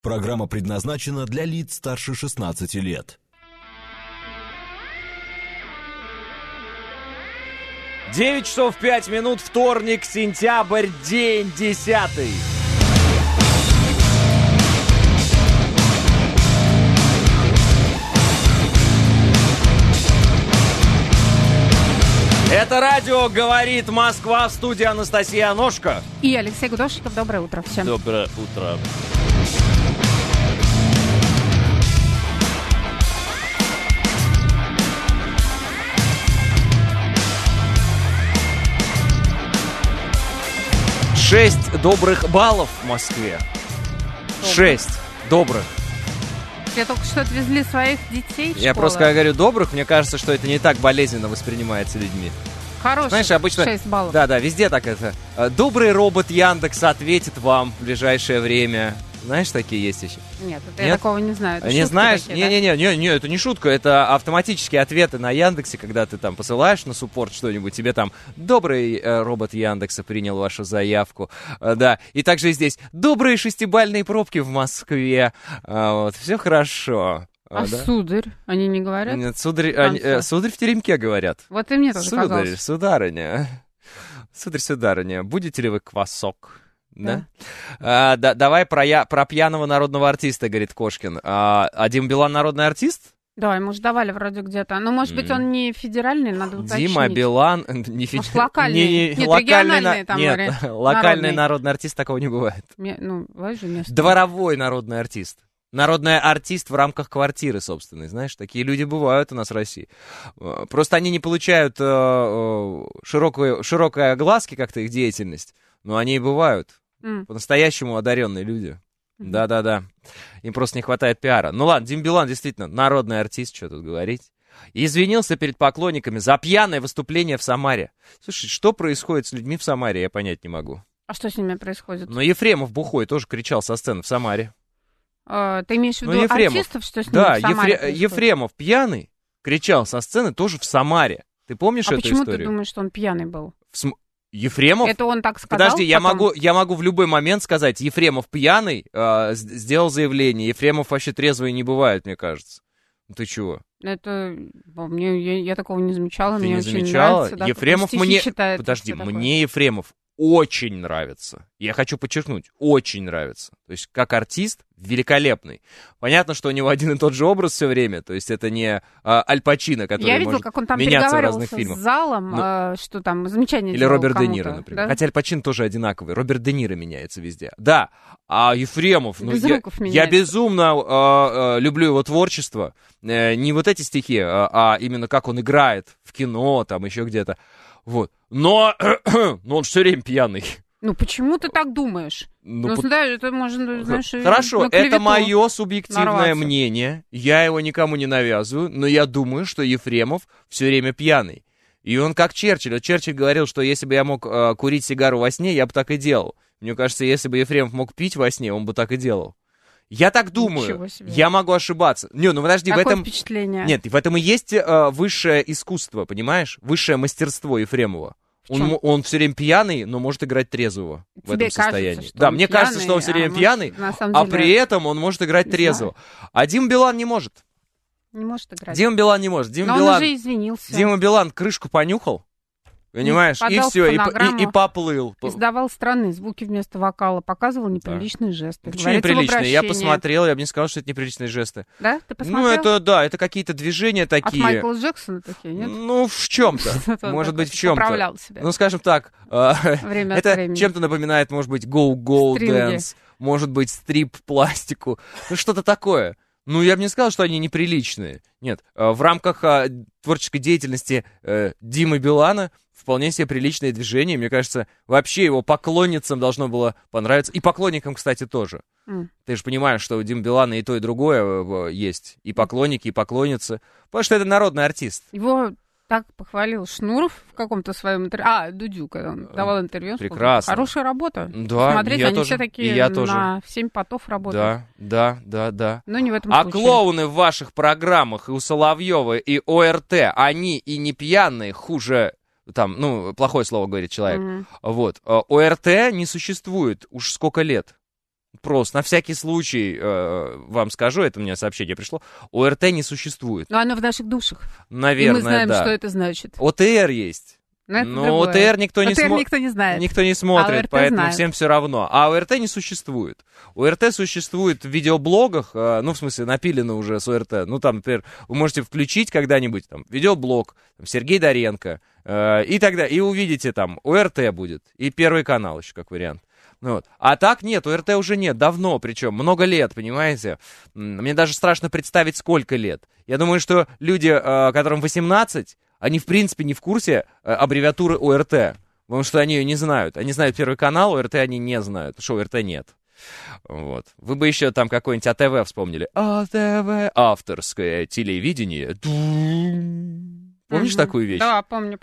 Программа предназначена для лиц старше 16 лет. 9 часов 5 минут, вторник, сентябрь, день 10. Это радио «Говорит Москва», в студии Анастасия Аношко. И Алексей Гудошников. Доброе утро всем. Доброе утро. Шесть добрых баллов в Москве. 6 добрых. Я только что отвезли своих детей в Я школу. просто, когда говорю добрых, мне кажется, что это не так болезненно воспринимается людьми. Хороших, Знаешь, обычно 6 баллов. Да, везде так это. Добрый робот Яндекс ответит вам в ближайшее время. Знаешь, такие есть еще? Нет, я такого не знаю. Это Не шутки знаешь? такие, Не, это не шутка, это автоматические ответы на Яндексе, когда ты там посылаешь на суппорт что-нибудь, тебе там добрый робот Яндекса принял вашу заявку, да. И также и здесь добрые шестибалльные пробки в Москве, вот, все хорошо. А да? Сударь, они не говорят? Нет, сударь, сударь в теремке говорят. Вот и мне тоже Сударь, казалось. сударыня, будете ли вы квасок? Да? Давай про пьяного народного артиста, говорит Кошкин. А Дима Билан народный артист? Да, ему же давали вроде где-то. Но, может быть, он не федеральный, надо уточнить. Дима Билан... Может, локальный? Нет, региональный там. Нет, локальный народный артист, такого не бывает. Ну, бывает же место. Дворовой народный артист. Народный артист в рамках квартиры собственной, знаешь, такие люди бывают у нас в России. Просто они не получают широкой огласки как-то их деятельность, но они и бывают. По-настоящему одаренные люди. Да. Им просто не хватает пиара. Ну ладно, Дим Билан действительно народный артист, что тут говорить. И извинился перед поклонниками за пьяное выступление в Самаре. Слушай, что происходит с людьми в Самаре, я понять не могу. А что с ними происходит? Но Ефремов бухой тоже кричал со сцены в Самаре. Ты имеешь в виду артистов, что с ними в Самаре происходит? Ефремов пьяный кричал со сцены тоже в Самаре. Ты помнишь эту историю? А почему ты думаешь, что он пьяный был? Ефремов? Это он так сказал? Подожди, я могу в любой момент сказать, Ефремов пьяный, сделал заявление. Ефремов вообще трезвый не бывает, мне кажется. Ну ты чего? Это... Я такого не замечала. Ты мне не очень замечала? нравится. Да, Ефремов мне... читает, Подожди, мне Ефремов очень нравится. Я хочу подчеркнуть, очень нравится. То есть, как артист, великолепный. Понятно, что у него один и тот же образ все время. То есть, это не Аль Пачино, который Я видела, может как он там меняться в разных фильмах. с залом, что там замечание или делал Роберт Де кому-то, Ниро, например. Да? Хотя Аль Пачино тоже одинаковый. Роберт Де Ниро меняется везде. Да, а Ефремов... я безумно люблю его творчество. Не вот эти стихи, а именно как он играет в кино, там еще где-то. Вот. Но он все время пьяный. Ну, почему ты так думаешь? Да, это можно, знаешь, Хорошо, это мое субъективное нарваться. мнение. Я его никому не навязываю, но я думаю, что Ефремов все время пьяный. И он как Черчилль. Черчилль говорил, что если бы я мог курить сигару во сне, я бы так и делал. Мне кажется, если бы Ефремов мог пить во сне, он бы так и делал. Я так думаю. Я могу ошибаться. Не, ну подожди, Какое в этом... впечатление? Нет, в этом и есть высшее искусство, понимаешь? Высшее мастерство Ефремова. Он все время пьяный, но может играть трезвого в этом состоянии. Кажется, да, мне кажется, что он все время пьяный, а при этом он может играть трезво. А Дима Билан не может. Не может играть. Дима Билан не может. Но он уже извинился. Дима Билан крышку понюхал, понимаешь, и все, и поплыл. Издавал странные звуки вместо вокала, показывал неприличные жесты. Почему неприличные? Я посмотрел, я бы не сказал, что это неприличные жесты. Да? Ты посмотрел? Это какие-то движения такие. От Майкла Джексона такие, нет? Ну, в чем-то. Может быть, в чем-то. Поправлял себя. Ну, скажем так, это чем-то напоминает, может быть, go-go dance, может быть, стрип-пластику, ну, что-то такое. Ну, я бы не сказал, что они неприличные. Нет, в рамках творческой деятельности Димы Билана вполне себе приличное движение. Мне кажется, вообще его поклонницам должно было понравиться. И поклонникам, кстати, тоже. Ты же понимаешь, что у Димы Билана и то, и другое есть. И поклонники, и поклонницы. Потому что это народный артист. Его так похвалил Шнуров в каком-то своем интервью. Дудю, когда он давал интервью. Прекрасно. Хорошая работа. Да, смотреть, они все такие на 7 потов работают. Да. Но не в этом случае. А клоуны в ваших программах и у Соловьева, и ОРТ, они и не пьяные, хуже... Там, плохое слово говорит человек. Вот. ОРТ не существует уж сколько лет. Просто на всякий случай вам скажу, это мне сообщение пришло, ОРТ не существует. Но оно в наших душах. Наверное, и мы знаем, да. что это значит. ОТР есть. Но ОТР никто не знает. Никто не смотрит, поэтому знает. всем все равно. А ОРТ не существует. ОРТ существует в видеоблогах, ну, в смысле, напилено уже с ОРТ. Ну, там, например, вы можете включить когда-нибудь там видеоблог, там, Сергей Доренко, и тогда, и увидите там, ОРТ будет, и Первый канал еще как вариант. Ну, вот. А так нет, ОРТ уже нет, давно, причем много лет, понимаете? Мне даже страшно представить, сколько лет. Я думаю, что люди, которым 18, они, в принципе, не в курсе аббревиатуры ОРТ, потому что они ее не знают. Они знают Первый канал, ОРТ они не знают, потому что ОРТ нет. Вот. Вы бы еще там какой-нибудь АТВ вспомнили. АТВ, авторское телевидение. Помнишь такую вещь? Да, помню,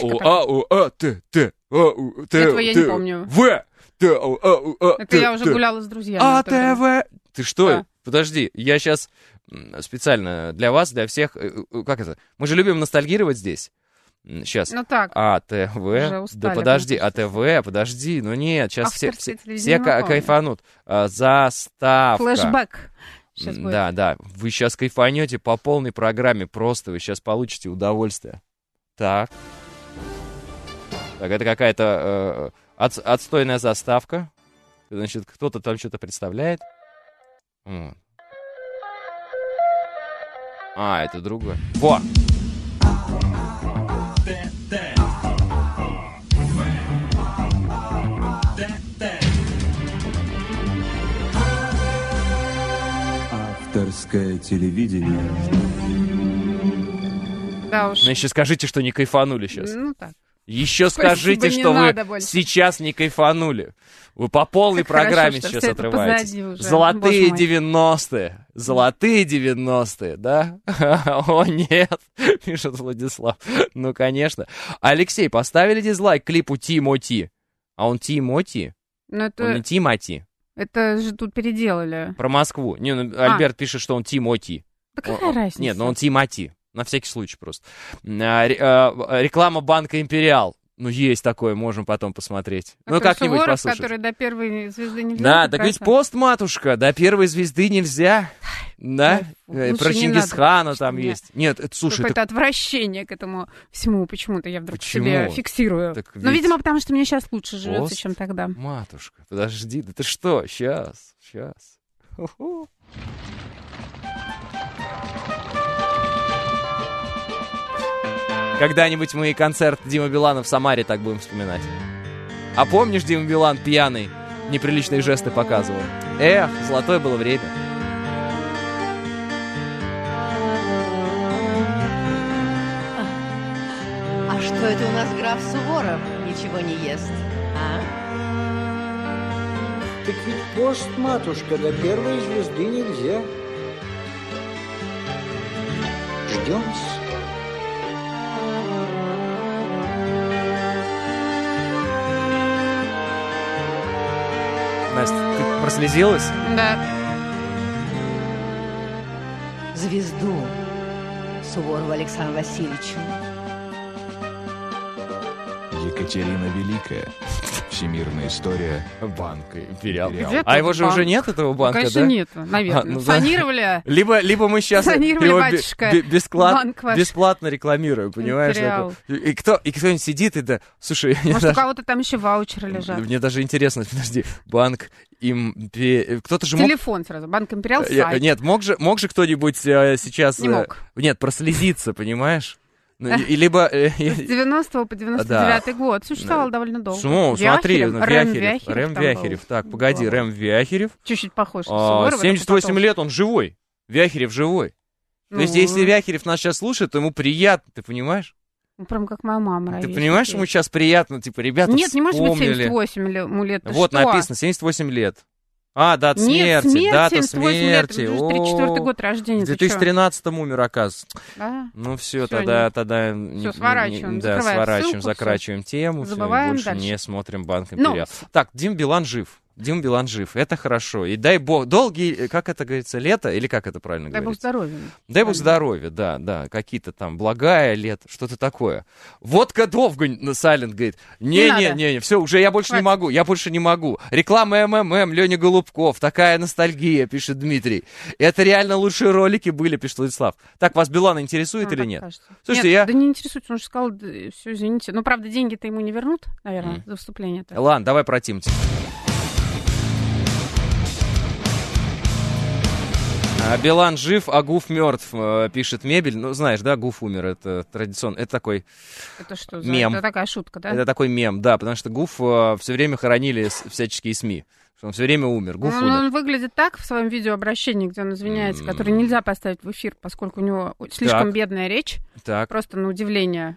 Этого я не помню. Это я уже гуляла с друзьями. АТВ. Ты что? Да. Подожди, я сейчас специально для вас, для всех... Как это? Мы же любим ностальгировать здесь. Сейчас. Ну так. АТВ. Да подожди, АТВ, подожди. Ну нет, сейчас все кайфанут. Заставка. Флэшбэк. Да. Вы сейчас кайфанете по полной программе. Просто вы сейчас получите удовольствие. Так, это какая-то отстойная заставка. Значит, кто-то там что-то представляет. Это другое. Во! Авторское телевидение. Да уж. Ну еще скажите, что не кайфанули сейчас. Ну так. Еще скажите, что вы сейчас не кайфанули. Вы по полной программе сейчас отрываетесь. Золотые 90-е. Золотые 90-е, да? О, нет, пишет Владислав. Ну, конечно. Алексей, поставили дизлайк клипу Тимоти. А он Тимоти? Он не Тимати. Это же тут переделали. Про Москву. Не, Альберт пишет, что он Тимоти. Да какая разница? Нет, но он Тимати. На всякий случай просто. Реклама банка «Империал». Ну, есть такое, можем потом посмотреть. Ну, как-нибудь Суворов, послушать. который до первой звезды нельзя. Да, так ведь пост, матушка, до первой звезды нельзя. Да? Про Чингисхана там есть. Нет, это, слушай... Какое-то отвращение к этому всему почему-то я вдруг себе фиксирую. Ну, видимо, потому что мне сейчас лучше живется, чем тогда. Матушка, подожди, да ты что? Сейчас. Когда-нибудь мы и концерт Димы Билана в Самаре так будем вспоминать. А помнишь, Дима Билан пьяный неприличные жесты показывал? Золотое было время. А что это у нас граф Суворов ничего не ест, а? Так ведь пост, матушка, до первой звезды нельзя. Ждем-с. Настя, ты прослезилась? Да. Звезду Суворова Александру Васильевичу. Екатерина Великая. Всемирная история банка «Империал». А его же уже нет, этого банка, конечно, да? нет, наверное. Санировали. Либо мы сейчас его бесплатно рекламируем, понимаешь? И кто-нибудь сидит и да... Слушай, может, у кого-то там еще ваучеры лежат. Мне даже интересно, подожди, банк кто-то же мог... Телефон сразу, банк «Империал», сайт. Нет, мог же кто-нибудь сейчас... Не мог. Нет, прослезиться, понимаешь? Либо... С 90 по 99 год. Существовал довольно долго. Смотри, Рэм Вяхерев. Так, погоди, Рэм Вяхерев. Чуть-чуть похож на Суворова. 78 лет, он живой. Вяхерев живой. То есть, если Вяхерев нас сейчас слушает, то ему приятно, ты понимаешь? Ну, прям как моя мама. Ты понимаешь, ему сейчас приятно, типа, ребята Нет, не может быть вспомнили. 78 ему лет. Вот написано, 78 лет. Дата смерти, дата смерти. 34-й год рождения. В 2013 умер, оказывается. Да? Ну все, тогда все, сворачиваем, закрачиваем тему, забываем больше дальше. не смотрим банк «Империал». Так, Дим Билан жив. Дима Билан жив, это хорошо. И дай бог, долгие, как это говорится, лето, или как это правильно говорится? Дай бог здоровья. Дай бог здоровья, да, какие-то там благая лето, что-то такое. Водка Довгань, Сайлент говорит, не, все, уже я больше не могу. Реклама МММ, Леня Голубков, такая ностальгия, пишет Дмитрий. Это реально лучшие ролики были, пишет Владислав. Так, вас Билан интересует или нет? Кажется. Слушайте, нет, да не интересует, он же сказал, все, извините. Ну, правда, деньги-то ему не вернут, наверное, за выступление-то. Ладно, давай про Тимати. Билан жив, а Гуф мертв, пишет Мебель. Ну, знаешь, да, Гуф умер, это традиционно, это такой это что, мем. Это такая шутка, да? Это такой мем, да, потому что Гуф все время хоронили всяческие СМИ. Он все время умер. Гуф умер. Он выглядит так в своем видеообращении, где он извиняется, который нельзя поставить в эфир, поскольку у него слишком бедная речь, просто на удивление.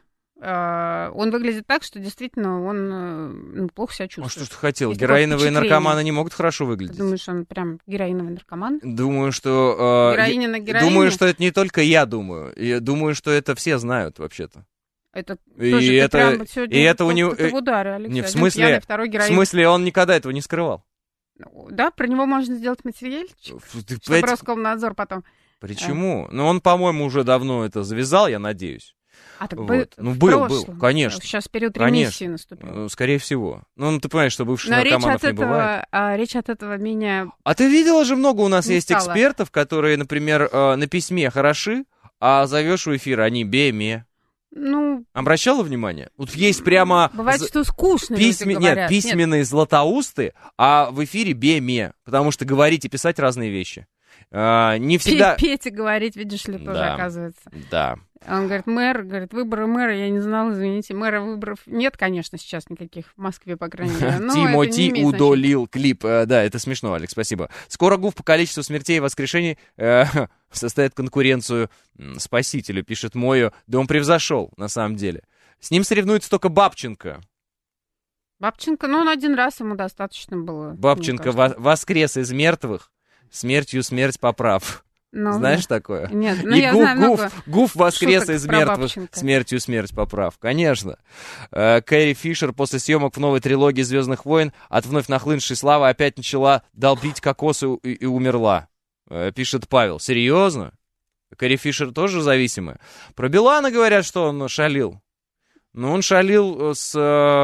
Он выглядит так, что действительно он плохо себя чувствует. А что ж ты хотел? Героиновые наркоманы не могут хорошо выглядеть. Ты думаешь, он прям героиновый наркоман? Думаю, что... Героиня на героине? Думаю, что это не только я думаю. Я думаю, что это все знают вообще-то. Это тоже прям сегодня и это у него... в ударе, Алексей. Не, в смысле, пьяный, второй героин. В смысле, он никогда этого не скрывал. Да, про него можно сделать материальчик, чтобы Роскомнадзор потом... Почему? Ну, он, по-моему, уже давно это завязал, я надеюсь. А так вот. Был, конечно. Сейчас период ремиссии наступил. Скорее всего. Ну, ты понимаешь, что бывших наркоманов не бывает. Речь от этого менее... А ты видела же, много у нас есть экспертов, которые, например, на письме хороши, а зовешь в эфир, они бе-ме. Ну... Обращала внимание? Вот есть прямо... Бывает, что скучно люди говорят. Нет, письменные златоусты, а в эфире бе-ме, потому что говорить и писать разные вещи. Не всегда... Петь и говорить, видишь ли, тоже оказывается. Да. Он говорит, выборы мэра, я не знал, извините, мэра выборов нет, конечно, сейчас никаких в Москве, по крайней мере. Тимоти удалил клип. Да, это смешно, Алекс, спасибо. Скоро Гуф по количеству смертей и воскрешений составит конкуренцию Спасителю, пишет Мою. Да он превзошел, на самом деле. С ним соревнуется только Бабченко. Бабченко, он один раз ему достаточно было. Бабченко воскрес из мертвых, смертью смерть поправ. Знаешь такое? Нет, я знаю Гуф воскрес из мертвых, смертью смерть поправ. Конечно. Кэрри Фишер после съемок в новой трилогии «Звездных войн» от вновь нахлынувшей славы опять начала долбить кокосы и умерла. Пишет Павел. Серьезно? Кэрри Фишер тоже зависимая? Про Билана говорят, что он шалил. Но он шалил с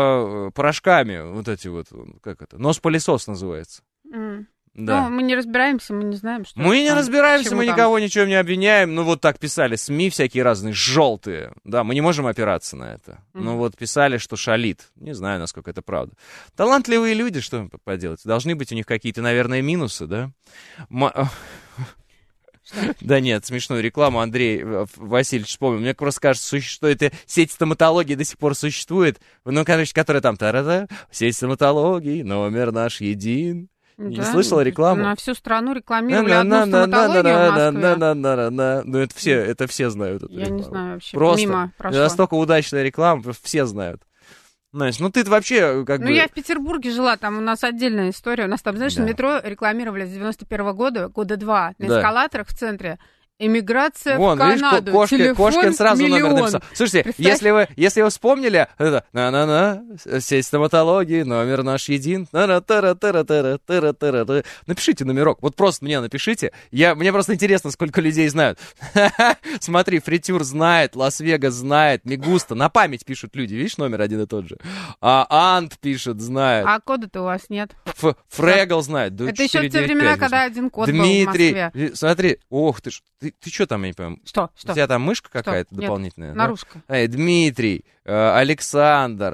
порошками, вот эти вот, как это, нос-пылесос называется. Да. Ну, мы не разбираемся, мы не знаем, что... Мы не разбираемся, мы никого ничем не обвиняем. Ну, вот так писали СМИ всякие разные, желтые. Да, мы не можем опираться на это. Ну, вот писали, что шалит. Не знаю, насколько это правда. Талантливые люди, что поделать? Должны быть у них какие-то, наверное, минусы, да? Да нет, смешную рекламу Андрей Васильевич вспомнил. Мне просто кажется, что эта сеть стоматологии до сих пор существует. Ну, короче, которая там... Сеть стоматологии, номер наш един. Не слышала рекламу? На всю страну рекламировали одну стоматологию в Москве. Ну, это все знают эту рекламу. Я не знаю вообще, просто мимо прошло. Настолько удачная реклама, все знают. Настя, ну ты вообще как бы... Ну, я в Петербурге жила, там у нас отдельная история. У нас там, знаешь, метро рекламировали с 91-го года, года 2, на эскалаторах в центре. Эмиграция в Канаду. Кошкин сразу номер написал. Слушайте, если вы вспомнили, это сеть стоматологии, номер наш един. Напишите номерок. Вот просто мне напишите. Мне просто интересно, сколько людей знают. Смотри, Фритюр знает, Лас-Вегас знает, Мегуста. На память пишут люди. Видишь, номер один и тот же. Ант пишет, знает. А кода-то у вас нет. Фрегл знает. Это еще в те времена, когда один код был в Москве. Дмитрий, смотри. Ох ты ж. Ты что там, я не понимаю? Что? У тебя там мышка какая-то дополнительная? Нет, наружка. Дмитрий, Александр,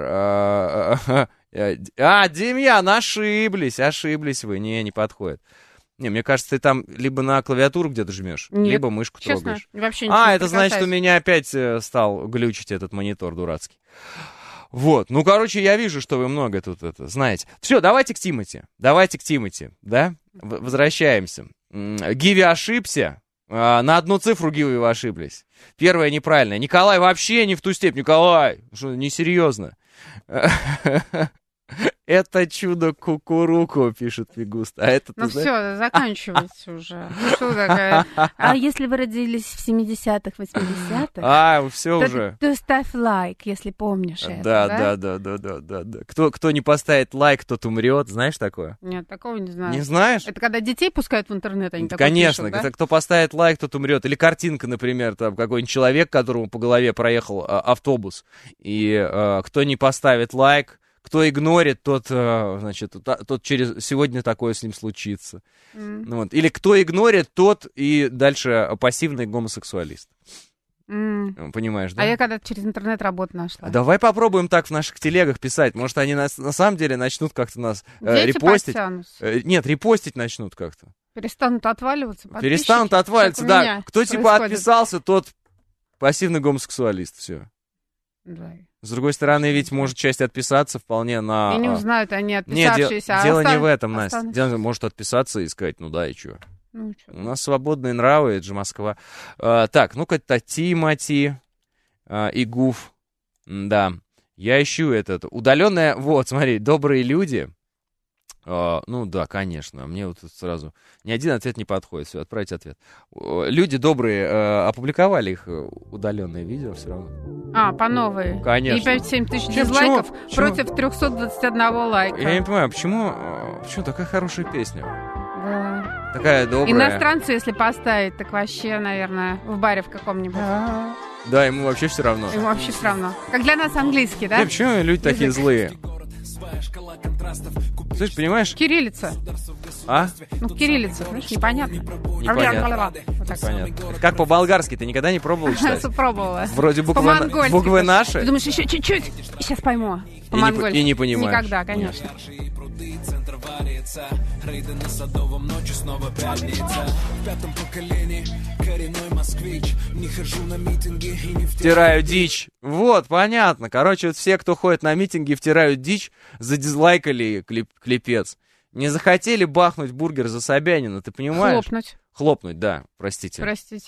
Демьян, ошиблись вы. Не подходит. Не, мне кажется, ты там либо на клавиатуру где-то жмешь, либо мышку трогаешь. Вообще ничего это значит, у меня опять стал глючить этот монитор дурацкий. Вот, ну, короче, я вижу, что вы много тут знаете. Все, давайте к Тимати, да? Возвращаемся. Гиви ошибся. На одну цифру Гиви вы ошиблись. Первая неправильная. Николай вообще не в ту степь. Николай, что, несерьезно. Это чудо кукуруку, пишет Фигуст. А это, ну все, заканчивайте уже. Что такое? А если вы родились в 70-х, 80-х, все уже. То ставь лайк, если помнишь это. Да. Кто не поставит лайк, тот умрет. Знаешь такое? Нет, такого не знаю. Не знаешь? Это когда детей пускают в интернет, они такое Конечно, пишут, да? Кто поставит лайк, тот умрет. Или картинка, например, там какой-нибудь человек, которому по голове проехал автобус. И кто не поставит лайк, кто игнорит, тот сегодня такое с ним случится. Вот. Или кто игнорит, тот и дальше пассивный гомосексуалист. Понимаешь, да? А я когда через интернет работу нашла. Давай попробуем так в наших телегах писать. Может, они на самом деле начнут как-то нас репостить. Нет, репостить начнут как-то. Перестанут отваливаться. Перестанут отваливаться, да. Кто отписался, тот пассивный гомосексуалист. Все. Да. С другой стороны, ведь может часть отписаться вполне на... И не узнают они отписавшиеся. Дело не в этом, Настя. Дело может отписаться и сказать, ну да, и чё. У нас свободные нравы, это же Москва. Так, ну-ка, Тимати и Гуф. Да, я ищу этот. Удаленная... Вот, смотри, добрые люди... Ну да, конечно, мне вот сразу ни один ответ не подходит, все, отправить ответ. Люди добрые опубликовали их удаленное видео все равно. По новой. Конечно. И 5-7 тысяч дизлайков против 321 лайка. Я не понимаю, почему такая хорошая песня? Да. Такая добрая. Иностранцы, если поставить, так вообще, наверное, в баре в каком-нибудь. Да, ему вообще все равно. Ему вообще все равно. Как для нас английский, да? Почему люди такие злые? Слышь, понимаешь? Кириллица. Ну, кириллица, знаешь, непонятно. Непонятно. Как по-болгарски? Ты никогда не пробовала читать? Пробовала. Вроде буквы наши. Ты думаешь, еще чуть-чуть, сейчас пойму. По-монгольски. И не понимаешь. Никогда, конечно. Втираю дичь. Вот, понятно. Короче, вот все, кто ходит на митинги, втирают дичь, задизлайкали клипец. Не захотели бахнуть бургер за Собянина, ты понимаешь? Хлопнуть, да, простите.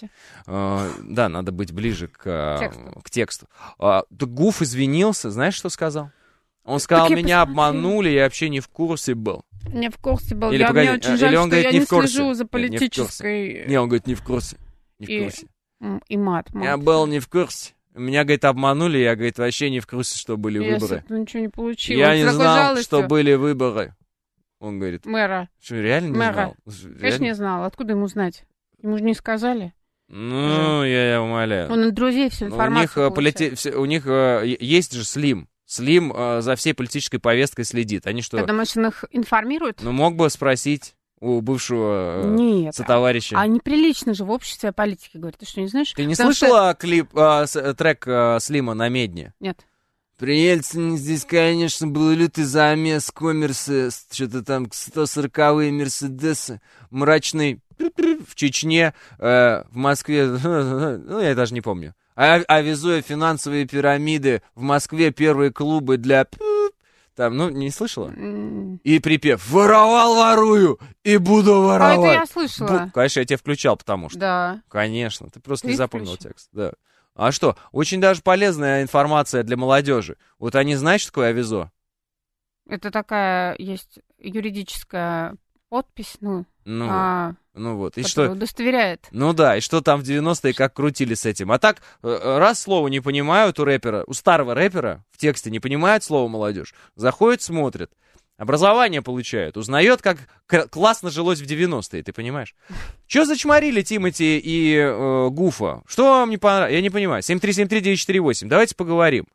Да, надо быть ближе к тексту. Гуф извинился, знаешь, что сказал? Он сказал, меня обманули, я вообще не в курсе был. Не в курсе был. Мне очень жаль, что я не слежу за политической... Не, он говорит, не в курсе. И мат. Я был не в курсе. Меня, говорит, обманули, я, говорит, вообще не в курсе, что были выборы. Я ничего не получила. Я не знал, что были выборы. Он говорит. Мэра. Что, реально не знал? Конечно, не знал. Откуда ему знать? Ему же не сказали. Ну, я умоляю. Он от друзей всю информацию у них есть же Слим. Слим за всей политической повесткой следит. Они что? Когда их информируют? Ну, мог бы спросить у бывшего сотоварища. А неприлично же в обществе о политике говорить. Ты что, не знаешь? Ты не слышала трек Слима на Медне? Нет. При Ельцине здесь, конечно, был лютый замес, коммерсы, что-то там 140-е Мерседесы, мрачный в Чечне, в Москве, ну, я даже не помню. Авизуя финансовые пирамиды, в Москве первые клубы для... Там, ну, не слышала? И припев «Воровал, ворую и буду воровать». А это я слышала. Конечно, я тебе включал, потому что... Да. Конечно, ты просто не запомнил текст. Да. А что? Очень даже полезная информация для молодежи. Вот они знают, что такое авизо? Это такая есть юридическая подпись, ну вот. И что удостоверяет. Ну да, и что там в 90-е как крутили с этим. А так, раз слово не понимают у старого рэпера в тексте не понимают слово молодежь, заходит, смотрит, образование получает, узнает, как классно жилось в 90-е, ты понимаешь? Че зачморили Тимати и Гуфа? Что вам не понравилось? Я не понимаю. 7373948, давайте поговорим.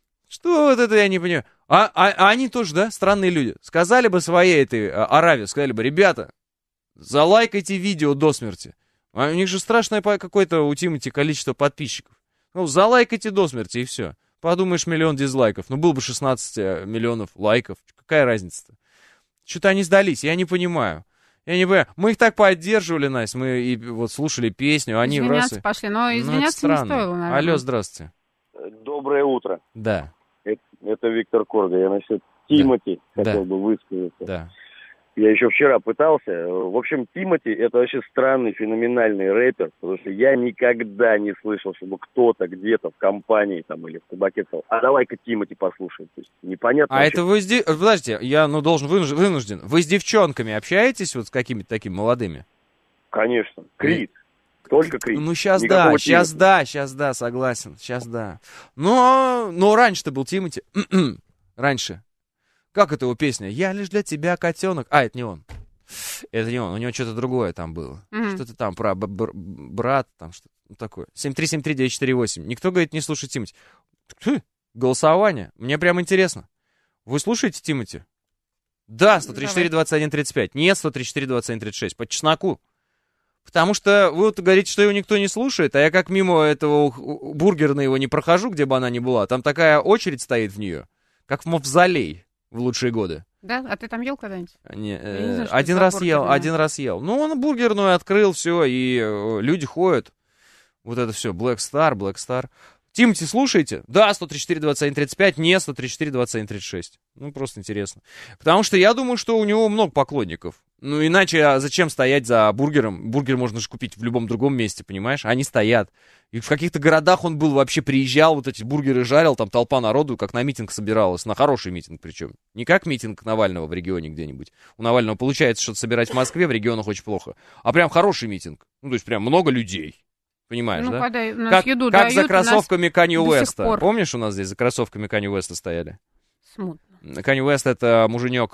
Что вот это я не понимаю? А они тоже, да, странные люди. Сказали бы своей этой Аравии, сказали бы, ребята, залайкайте видео до смерти. А у них же страшное какое-то у Тимати количество подписчиков. Ну, залайкайте до смерти и все. Подумаешь, 1 миллион дизлайков. Ну, было бы 16 миллионов лайков. Какая разница-то? Что-то они сдались, я не понимаю. Мы их так поддерживали, Настя, мы и вот слушали песню, они извиняться пошли, но извиняться не стоило, наверное. Алло, здравствуйте. Доброе утро. Да. Это Виктор Корга. Я насчет Тимати хотел бы высказаться. Да. Я еще вчера пытался. В общем, Тимати — это вообще странный, феноменальный рэпер, потому что я никогда не слышал, чтобы кто-то где-то в компании там или в кабаке сказал: а давай-ка Тимати послушаем. То есть непонятно. А вообще. Это вы подождите, я должен вынужден. Вы с девчонками общаетесь вот с какими-то такими молодыми? Конечно. Крит. Только Крит. Ну, сейчас да, согласен, сейчас да. Но раньше-то был Тимати. Раньше. Как это его песня? «Я лишь для тебя, котенок». А, это не он. Это не он, у него что-то другое там было. Что-то там про брат, там что-то такое. 7373948. Никто, говорит, не слушает Тимати. Голосование. Мне прям интересно. Вы слушаете Тимати? Да, 134-21-35. Нет, 134-21-36. По чесноку. Потому что вы вот говорите, что его никто не слушает, а я как мимо этого бургерной его не прохожу, где бы она ни была. Там такая очередь стоит в нее, как в мавзолей в лучшие годы. Да? А ты там ел когда-нибудь? Один раз ел. Ну, он бургерную открыл, все, и люди ходят. Вот это все, Black Star. Тимати слушаете? Да, 134-21-35, не 134-21-36. Ну, просто интересно. Потому что я думаю, что у него много поклонников. Ну, иначе зачем стоять за бургером? Бургер можно же купить в любом другом месте, понимаешь? Они стоят. И в каких-то городах он был, вообще приезжал, вот эти бургеры жарил, там толпа народу, как на митинг собиралась, на хороший митинг причем. Не как митинг Навального в регионе где-нибудь. У Навального получается что-то собирать в Москве, в регионах очень плохо. А прям хороший митинг. Ну, то есть прям много людей. Понимаешь, ну, да? Когда у нас еду как дают, за кроссовками Канье Уэста. Помнишь, у нас здесь за кроссовками Канье Уэста стояли? Смутно. Канье Уэст — это мужик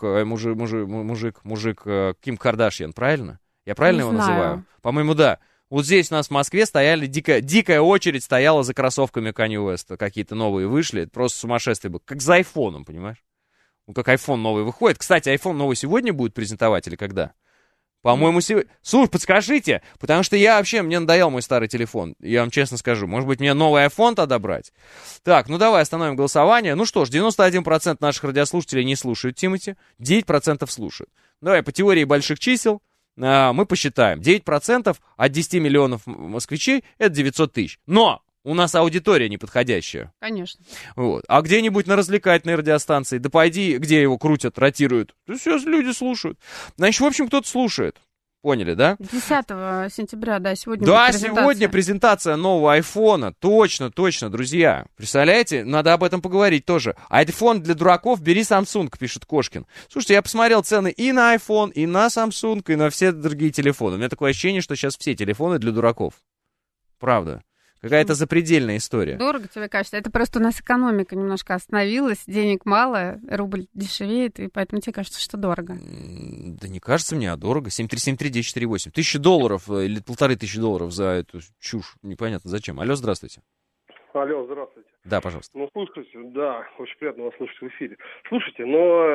Ким Кардашьян, правильно? Я правильно его называю? По-моему, да. Вот здесь у нас в Москве стояли, дикая очередь стояла за кроссовками Канье Уэста. Какие-то новые вышли, это просто сумасшествие было. Как за айфоном, понимаешь? Ну, как айфон новый выходит. Кстати, айфон новый сегодня будет презентовать или когда? По-моему, сегодня... Слушай, подскажите, потому что мне надоел мой старый телефон, я вам честно скажу. Может быть, мне новый iPhone тогда брать? Так, ну давай остановим голосование. Ну что ж, 91% наших радиослушателей не слушают Тимати, 9% слушают. Давай, по теории больших чисел мы посчитаем. 9% от 10 миллионов москвичей — это 900 тысяч. Но! У нас аудитория неподходящая. Конечно. Вот. А где-нибудь на развлекательной радиостанции, да пойди, где его крутят, ротируют, то все люди слушают. Значит, в общем, кто-то слушает. Поняли, да? 10 сентября, да, сегодня сегодня презентация нового айфона. Точно, друзья. Представляете? Надо об этом поговорить тоже. Айфон для дураков, бери Samsung, пишет Кошкин. Слушайте, я посмотрел цены и на iPhone, и на Samsung, и на все другие телефоны. У меня такое ощущение, что сейчас все телефоны для дураков. Правда. Какая-то запредельная история. Дорого тебе кажется? Это просто у нас экономика немножко остановилась, денег мало, рубль дешевеет, и поэтому тебе кажется, что дорого. Да не кажется мне, а дорого. 7373948. $1000 или $1500 за эту чушь. Непонятно зачем. Алло, здравствуйте. Алло, здравствуйте. Да, пожалуйста. Ну, слушайте, да, очень приятно вас слушать в эфире. Слушайте,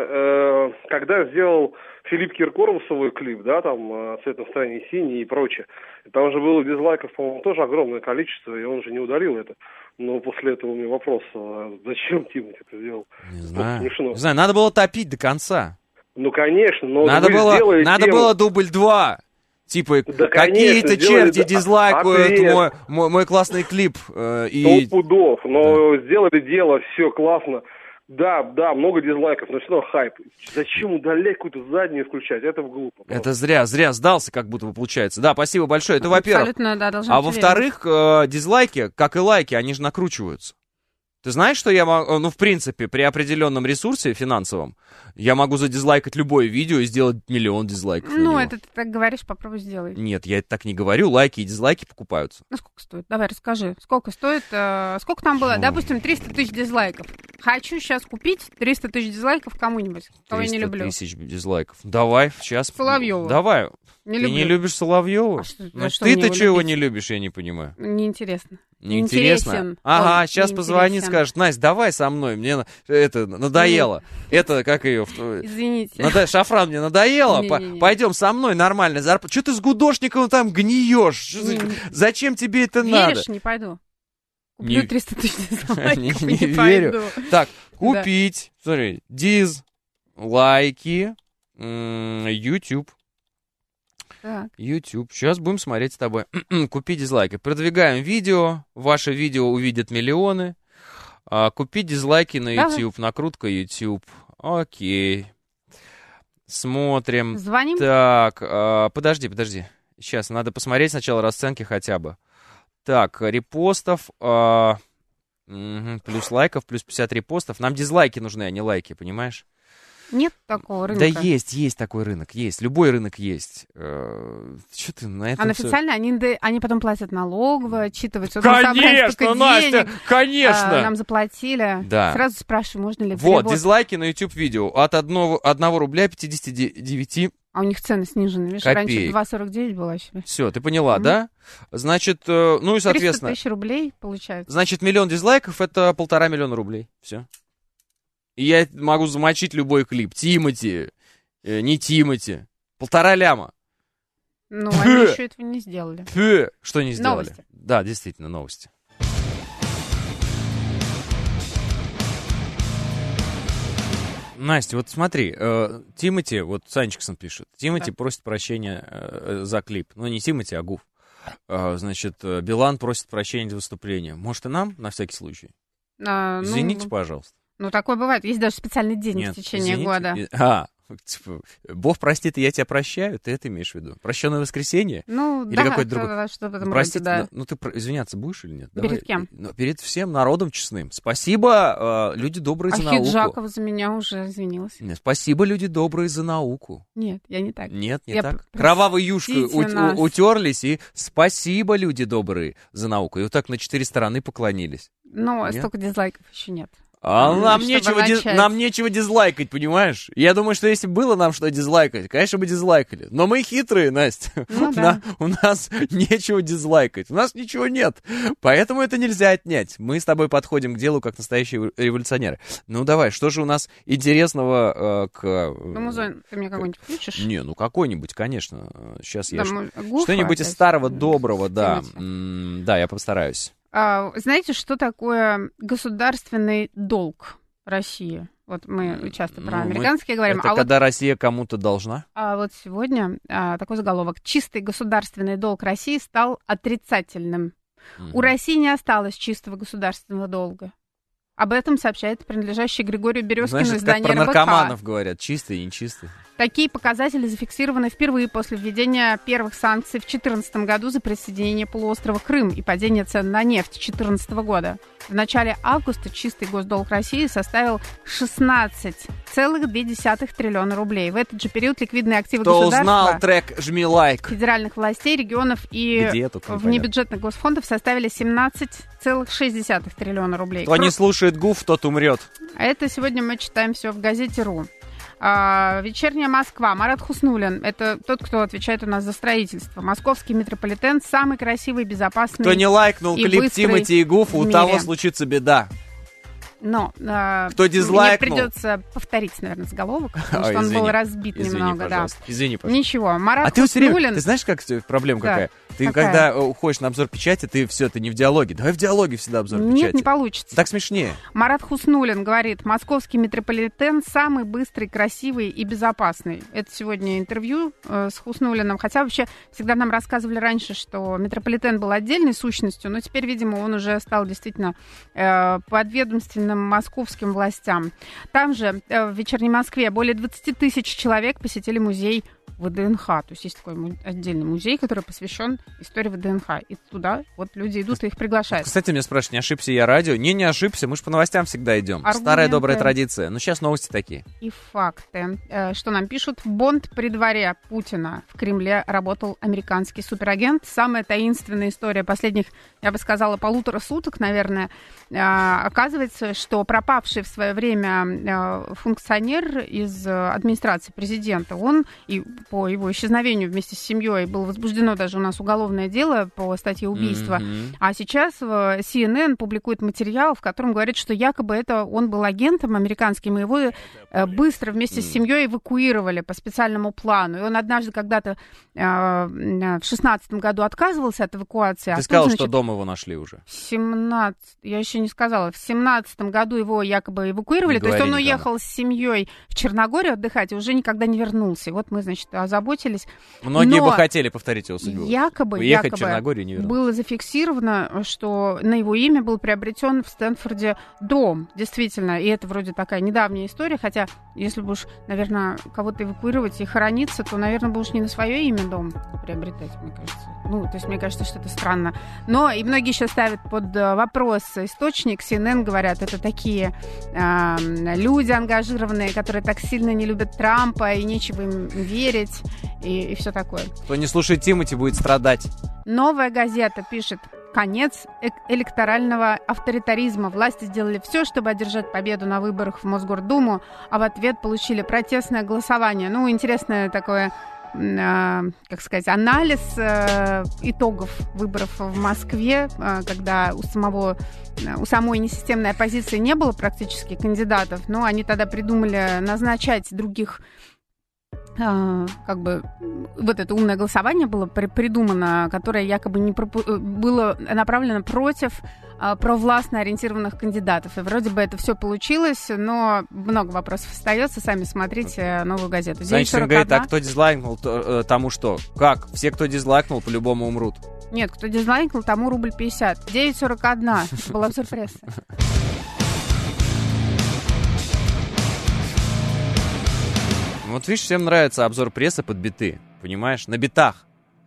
но когда сделал Филипп Киркоров свой клип, да, там «Цвет настроения синий» и прочее, там же было дизлайков, по-моему, тоже огромное количество, и он же не удалил это. Но после этого у меня вопрос, зачем Тимати это сделал? Не знаю, надо было топить до конца. Ну, конечно, но надо было дубль 2. Типа, да, какие-то черти дизлайкают мой классный клип. Пудов, но да. Сделали дело, все классно. Да, много дизлайков, но все равно хайп. Зачем удалять какую-то заднюю включать? Это глупо. Просто. Это зря сдался, как будто бы получается. Да, спасибо большое, это во-первых. Да, а во-вторых, дизлайки, как и лайки, они же накручиваются. Ты знаешь, что я могу, в принципе, при определенном ресурсе финансовом, я могу задизлайкать любое видео и сделать 1 миллион дизлайков. Ну, это ты так говоришь, попробуй сделай. Нет, я это так не говорю, лайки и дизлайки покупаются. Ну, сколько стоит? Давай, расскажи. Сколько стоит, сколько там было? Допустим, 300 тысяч дизлайков. Хочу сейчас купить 300 тысяч дизлайков кому-нибудь, кого я не люблю. 300 тысяч дизлайков. Давай, сейчас. Соловьёва. Давай. Не ты не любишь Соловьева? Ты-то чего не любишь, я не понимаю. Неинтересно. Неинтересно? Ага, сейчас позвонит, скажет: Настя, давай со мной, мне это надоело. Это, как ее... Извините. Шафран, мне надоело, пойдем со мной, нормально. Что ты с гудошником там гниешь? Зачем тебе это надо? Веришь, не пойду. Куплю 300 тысяч дизлайков, не верю. Так, купить, смотри, дизлайки, YouTube. Так. YouTube. Сейчас будем смотреть с тобой. Купи дизлайки. Продвигаем видео. Ваше видео увидят миллионы. Купи дизлайки на YouTube. Накрутка YouTube. Окей. Смотрим. Звоним? Так, подожди. Сейчас, надо посмотреть сначала расценки хотя бы. Так, репостов, плюс лайков, плюс 50 репостов. Нам дизлайки нужны, а не лайки, понимаешь? Нет такого рынка. Да есть такой рынок, есть. Любой рынок есть. Что ты на этом официально они потом платят налогово, отчитываются. Конечно, Настя, конечно! Нам заплатили. Да. Сразу спрашиваю, можно ли Вот, перевод. дизлайки на YouTube-видео от 1 рубля 59 А у них цены снижены. Видишь, копеек. раньше 2,49 было себе. Все, ты поняла, да? Значит, ну и соответственно... 300 000 рублей получается. Значит, 1 000 000 дизлайков — это 1,5 миллиона рублей. Все. И я могу замочить любой клип. Тимати, не Тимати. 1,5 ляма. Ну, они еще этого не сделали. Что не сделали? Новости. Да, действительно, новости. Настя, вот смотри, Тимати, вот Санчиксон пишет, Тимати просит прощения за клип. Ну, не Тимати, а Гуф. Значит, Билан просит прощения за выступление. Может, и нам, на всякий случай? Извините, пожалуйста. Ну, такое бывает. Есть даже специальный день в течение года. Типа, Бог простит, и я тебя прощаю, ты это имеешь в виду? Прощенное воскресенье? Ну, или да, какой-то другой? что в этом Простите, роде, да. ну ты извиняться будешь или нет? Перед кем? Перед всем народом честным. Спасибо, люди добрые за науку. Хиджакова за меня уже извинилась. Нет, спасибо, люди добрые за науку. Нет, я не так. Нет, не так. Кровавой юшкой утерлись, и спасибо, люди добрые за науку. И вот так на 4 стороны поклонились. Но столько дизлайков еще нет. Нам нечего дизлайкать, понимаешь? Я думаю, что если было нам что дизлайкать, конечно, бы дизлайкали. Но мы хитрые, Настя. Ну, да. У нас нечего дизлайкать. У нас ничего нет. Поэтому это нельзя отнять. Мы с тобой подходим к делу как настоящие революционеры. Ну, давай, что же у нас интересного к... Ну, музей, ты мне какой-нибудь включишь? Не, ну какой-нибудь, конечно. Сейчас я... Гуфа, что-нибудь из старого доброго, да. Да, я постараюсь. Знаете, что такое государственный долг России? Вот мы часто про американские говорим. Это когда Россия кому-то должна? А вот сегодня такой заголовок. Чистый государственный долг России стал отрицательным. У России не осталось чистого государственного долга. Об этом сообщает принадлежащий Григорию Березкину издание РБК. Про наркоманов РБК. говорят, чистый и нечистый. Такие показатели зафиксированы впервые после введения первых санкций в 2014 году за присоединение полуострова Крым и падение цен на нефть 2014 года. В начале августа чистый госдолг России составил 16,2 триллиона рублей. В этот же период ликвидные активы государства... Кто узнал трек «Жми лайк». Федеральных властей, регионов и внебюджетных госфондов составили 17,6 триллиона рублей. Кто не слушает ГУФ, тот умрет. А это сегодня мы читаем все в газете «Ру». «Вечерняя Москва». Марат Хуснуллин, это тот, кто отвечает у нас за строительство. Московский метрополитен самый красивый, безопасный. Кто не лайкнул клип Тимати и Гуфа, у того случится беда. Но кто дизлайкнул, мне придется повторить, наверное, заголовок, потому что он был разбит немного. Пожалуйста. Извини, пожалуйста. Ничего, Марат Хуснуллин... Ты знаешь, как проблема какая? Ты когда уходишь на обзор печати, ты не в диалоге. Давай в диалоге всегда обзор печати. Нет, не получится. Так смешнее. Марат Хуснуллин говорит, московский метрополитен самый быстрый, красивый и безопасный. Это сегодня интервью с Хуснуллиным. Хотя вообще всегда нам рассказывали раньше, что метрополитен был отдельной сущностью, но теперь, видимо, он уже стал действительно подведомственным московским властям. Там же, в «Вечерней Москве», более 20 тысяч человек посетили музей ВДНХ. То есть есть такой отдельный музей, который посвящен истории ВДНХ. И туда вот люди идут и их приглашают. Кстати, меня спрашивают, не ошибся я радио? Не ошибся, мы же по новостям всегда идем. Аргументы. Старая добрая традиция. Но сейчас новости такие. И факты. Что нам пишут? В Бонд при дворе Путина в Кремле работал американский суперагент. Самая таинственная история последних, я бы сказала, 1,5 суток, наверное. Оказывается, что пропавший в свое время функционер из администрации президента, он и по его исчезновению вместе с семьей было возбуждено даже у нас уголовное дело по статье убийства. А сейчас CNN публикует материал, в котором говорит, что якобы это он был агентом американским, и его быстро вместе с семьей эвакуировали по специальному плану. И он однажды когда-то в 2016 году отказывался от эвакуации. Ты сказала, что дома его нашли уже. Я еще не сказала. В 2017 году его якобы эвакуировали. То есть он уехал с семьей в Черногорию отдыхать и уже никогда не вернулся. И вот мы, значит, что озаботились. Многие бы хотели повторить его судьбу. Якобы в Черногорию не вернуться. Было зафиксировано, что на его имя был приобретен в Стэнфорде дом. Действительно, и это вроде такая недавняя история, хотя, если бы уж, наверное, кого-то эвакуировать и хорониться, то, наверное, бы уж не на свое имя дом приобретать, мне кажется. Ну, то есть, мне кажется, что это странно. Но и многие еще ставят под вопрос источник. CNN говорят, это такие люди ангажированные, которые так сильно не любят Трампа, и нечего им верить, и все такое. Кто не слушает Тимати, будет страдать. Новая газета пишет: конец электорального авторитаризма. Власти сделали все, чтобы одержать победу на выборах в Мосгордуму, а в ответ получили протестное голосование. Ну, интересное такое, как сказать, анализ итогов выборов в Москве, когда у самой несистемной оппозиции не было практически кандидатов, но они тогда придумали назначать других. Как бы вот это умное голосование было придумано, которое якобы было направлено против провластно ориентированных кандидатов. И вроде бы это все получилось, но много вопросов остается. Сами смотрите новую газету. Значит, он говорит, а кто дизлайкнул, тому что? Как? Все, кто дизлайкнул, по-любому умрут. Нет, кто дизлайкнул, тому рубль 50. 9.41. Это был обзор прессы. Вот видишь, всем нравится обзор прессы под биты, понимаешь? На битах.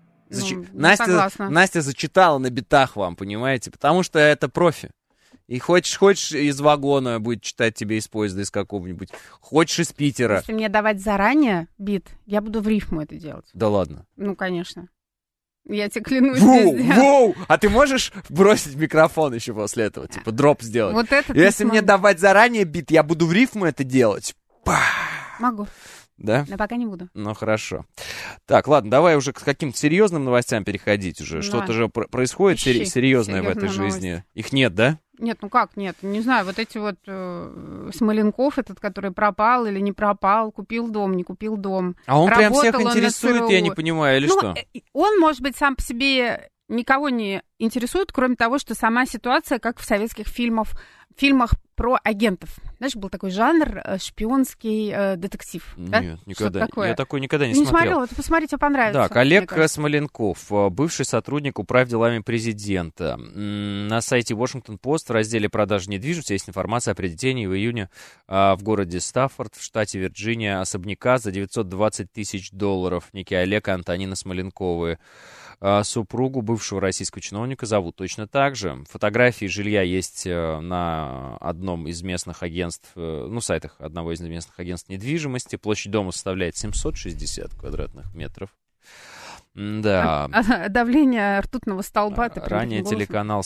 Настя зачитала на битах вам, понимаете? Потому что это профи. И хочешь из вагона будет читать тебе из поезда, из какого-нибудь. Хочешь из Питера. Если мне давать заранее бит, я буду в рифму это делать. Да ладно. Ну, конечно. Я тебе клянусь. Воу! А ты можешь бросить микрофон еще после этого? Типа дроп сделать? Вот это если мне давать заранее бит, я буду в рифму это делать? Могу. Да? Но пока не буду. Ну, хорошо. Так, ладно, давай уже к каким-то серьезным новостям переходить уже. Да. Что-то же происходит серьезное в этой жизни. Их нет, да? Нет, ну как нет? Не знаю, вот эти вот Смоленков, этот, который пропал или не пропал, купил дом, не купил дом. А он прям всех интересует, я не понимаю, или что? Он, может быть, сам по себе никого не интересует, кроме того, что сама ситуация, как в советских фильмах про агентов. Знаешь, был такой жанр шпионский детектив. Нет, да? никогда. Я такой никогда не смотрел. Вот посмотрите, понравится. Так, Олег Смоленков, бывший сотрудник управ делами президента. На сайте Washington Post в разделе «Продажи недвижимости» есть информация о приобретении в июне в городе Стаффорд в штате Вирджиния особняка за $920 тысяч. Некий Олег и Антонина Смоленковы. Супругу бывшего российского чиновника зовут точно так же. Фотографии жилья есть на одном из местных агентств, сайтах одного из местных агентств недвижимости. Площадь дома составляет 760 квадратных метров. Да. Давление ртутного столба. Ранее телеканал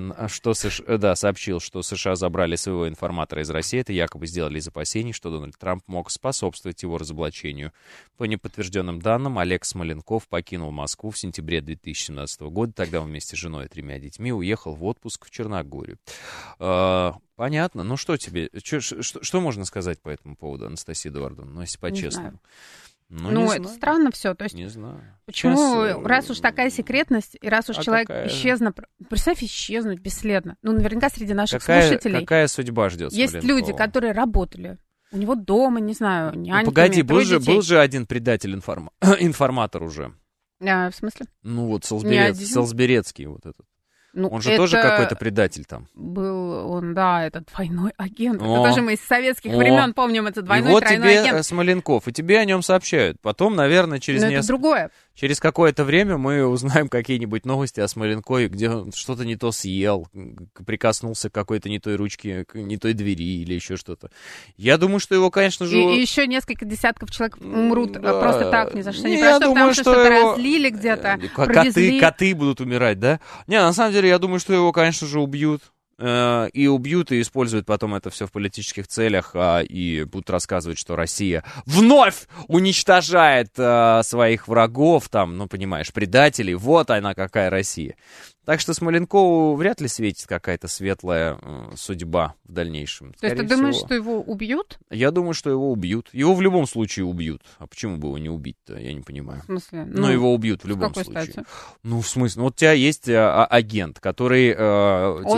CNN сообщил, что США забрали своего информатора из России. Это якобы сделали из опасений, что Дональд Трамп мог способствовать его разоблачению. По неподтвержденным данным, Олег Смоленков покинул Москву в сентябре 2017 года. Тогда он вместе с женой и 3 детьми уехал в отпуск в Черногорию. Понятно. Ну что тебе? Что можно сказать по этому поводу, Анастасия Эдуардовна? Ну, если по-честному. Это странно все. То есть, не знаю. Почему, раз уж такая секретность, и раз уж человек исчезнул, представь, исчезнуть бесследно. Ну, наверняка среди наших слушателей... Какая судьба ждет Есть люди, которые работали. У него дома, не знаю, няньками, погоди, был же один предатель-информатор уже. В смысле? Ну вот, Солсберецкий вот этот. Ну, он же тоже какой-то предатель там. Был он, да, этот двойной агент. Это тоже мы из советских времен помним этот двойной, тройной агент. И вот тебе Смоленков, и тебе о нем сообщают. Потом, наверное, через какое-то время мы узнаем какие-нибудь новости о Смоленкове, где он что-то не то съел, прикоснулся к какой-то не той ручке, к не той двери или еще что-то. Я думаю, что его, конечно же... И еще несколько десятков человек умрут просто так, ни за что, ни про что, потому что что-то разлили где-то, провезли. Коты будут умирать, да? Не, на самом деле, я думаю, что его, конечно же, убьют. И убьют, и используют потом это все в политических целях, и будут рассказывать, что Россия вновь уничтожает своих врагов, там, ну, понимаешь, предателей. Вот она какая Россия. Так что Смоленкову вряд ли светит какая-то светлая судьба в дальнейшем. То есть ты думаешь, что его убьют? Я думаю, что его убьют. Его в любом случае убьют. А почему бы его не убить-то? Я не понимаю. В смысле? Ну, его убьют в любом случае. Стати? Ну, в смысле? Ну, вот у тебя есть агент, который...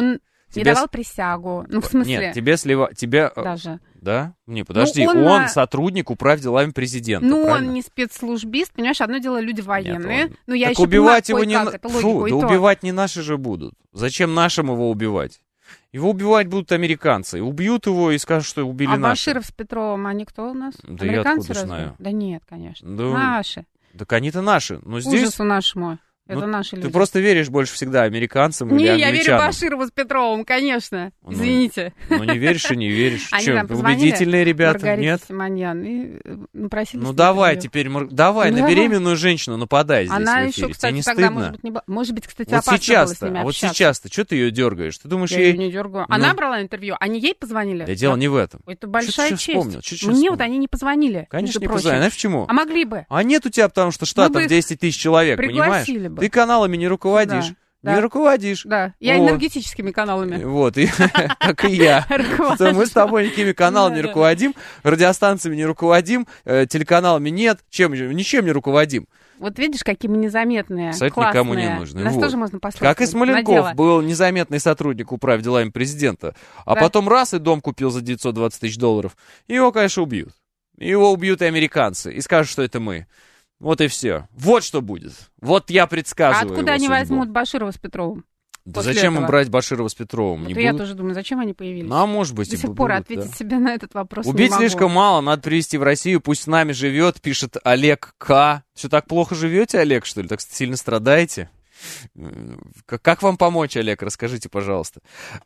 не давал присягу. Ну, в смысле... Нет, тебе... Даже. Да? Не, подожди, он сотрудник управ делами президента, правильно? Он не спецслужбист, понимаешь, одно дело люди военные. Нет, ну, я так еще убивать понимаю, его не... это логику, да убивать не наши же будут. Зачем нашим его убивать? Его убивать будут американцы. Убьют его и скажут, что убили наши. А Баширов с Петровым, они кто у нас? Да Американцы я откуда знаю? Да нет, конечно. Да... Наши. Так они-то наши. Но здесь... Ужасу нашему. Это наши люди. Ты просто веришь больше всегда американцам или англичанам. Не, я верю Баширову с Петровым, конечно. Извините. Ну, не веришь и не веришь. Они Что, убедительные ребята, Маргарита нет? Симоньян, и просили... Ну, давай теперь, давай, на беременную женщину нападай здесь она в эфире. еще, кстати, Тебе не тогда, стыдно? может быть, кстати, вот опасно сейчас-то, было с ними вот общаться. сейчас-то, что ты ее дергаешь? Ты думаешь, я ее не дергаю. Она брала интервью, они ей позвонили? Да дело не в этом. Это большая честь. Вспомнил? Мне вот они не позвонили. Конечно, не позвонили. Знаешь почему? А могли бы. А нет у тебя, потому что штатов 10 тысяч человек, понимаешь? Ты каналами не руководишь. Да. Не руководишь. Да, я энергетическими каналами. Вот, как и я. Мы с тобой никакими каналами не руководим, радиостанциями не руководим, телеканалами нет, ничем не руководим. Вот видишь, какие мы незаметные, кстати, классные. никому не нужны. Нас тоже можно послушать. Как и Смоленков был незаметный сотрудник управ делами президента, а потом раз и дом купил за $920 тысяч, его, конечно, убьют. Его убьют и американцы, и скажут, что это мы. Вот и все. Вот что будет. Вот я предсказываю. А откуда они возьмут Баширова с Петровым? Да зачем им брать Баширова с Петровым? Вот я тоже думаю, зачем они появились? Ну, а может быть, до сих пор ответить себе на этот вопрос убить не могу. Слишком мало, надо привезти в Россию, пусть с нами живет, пишет Олег К. Все так плохо живете, Олег, что ли? Так сильно страдаете? Как вам помочь, Олег? Расскажите, пожалуйста.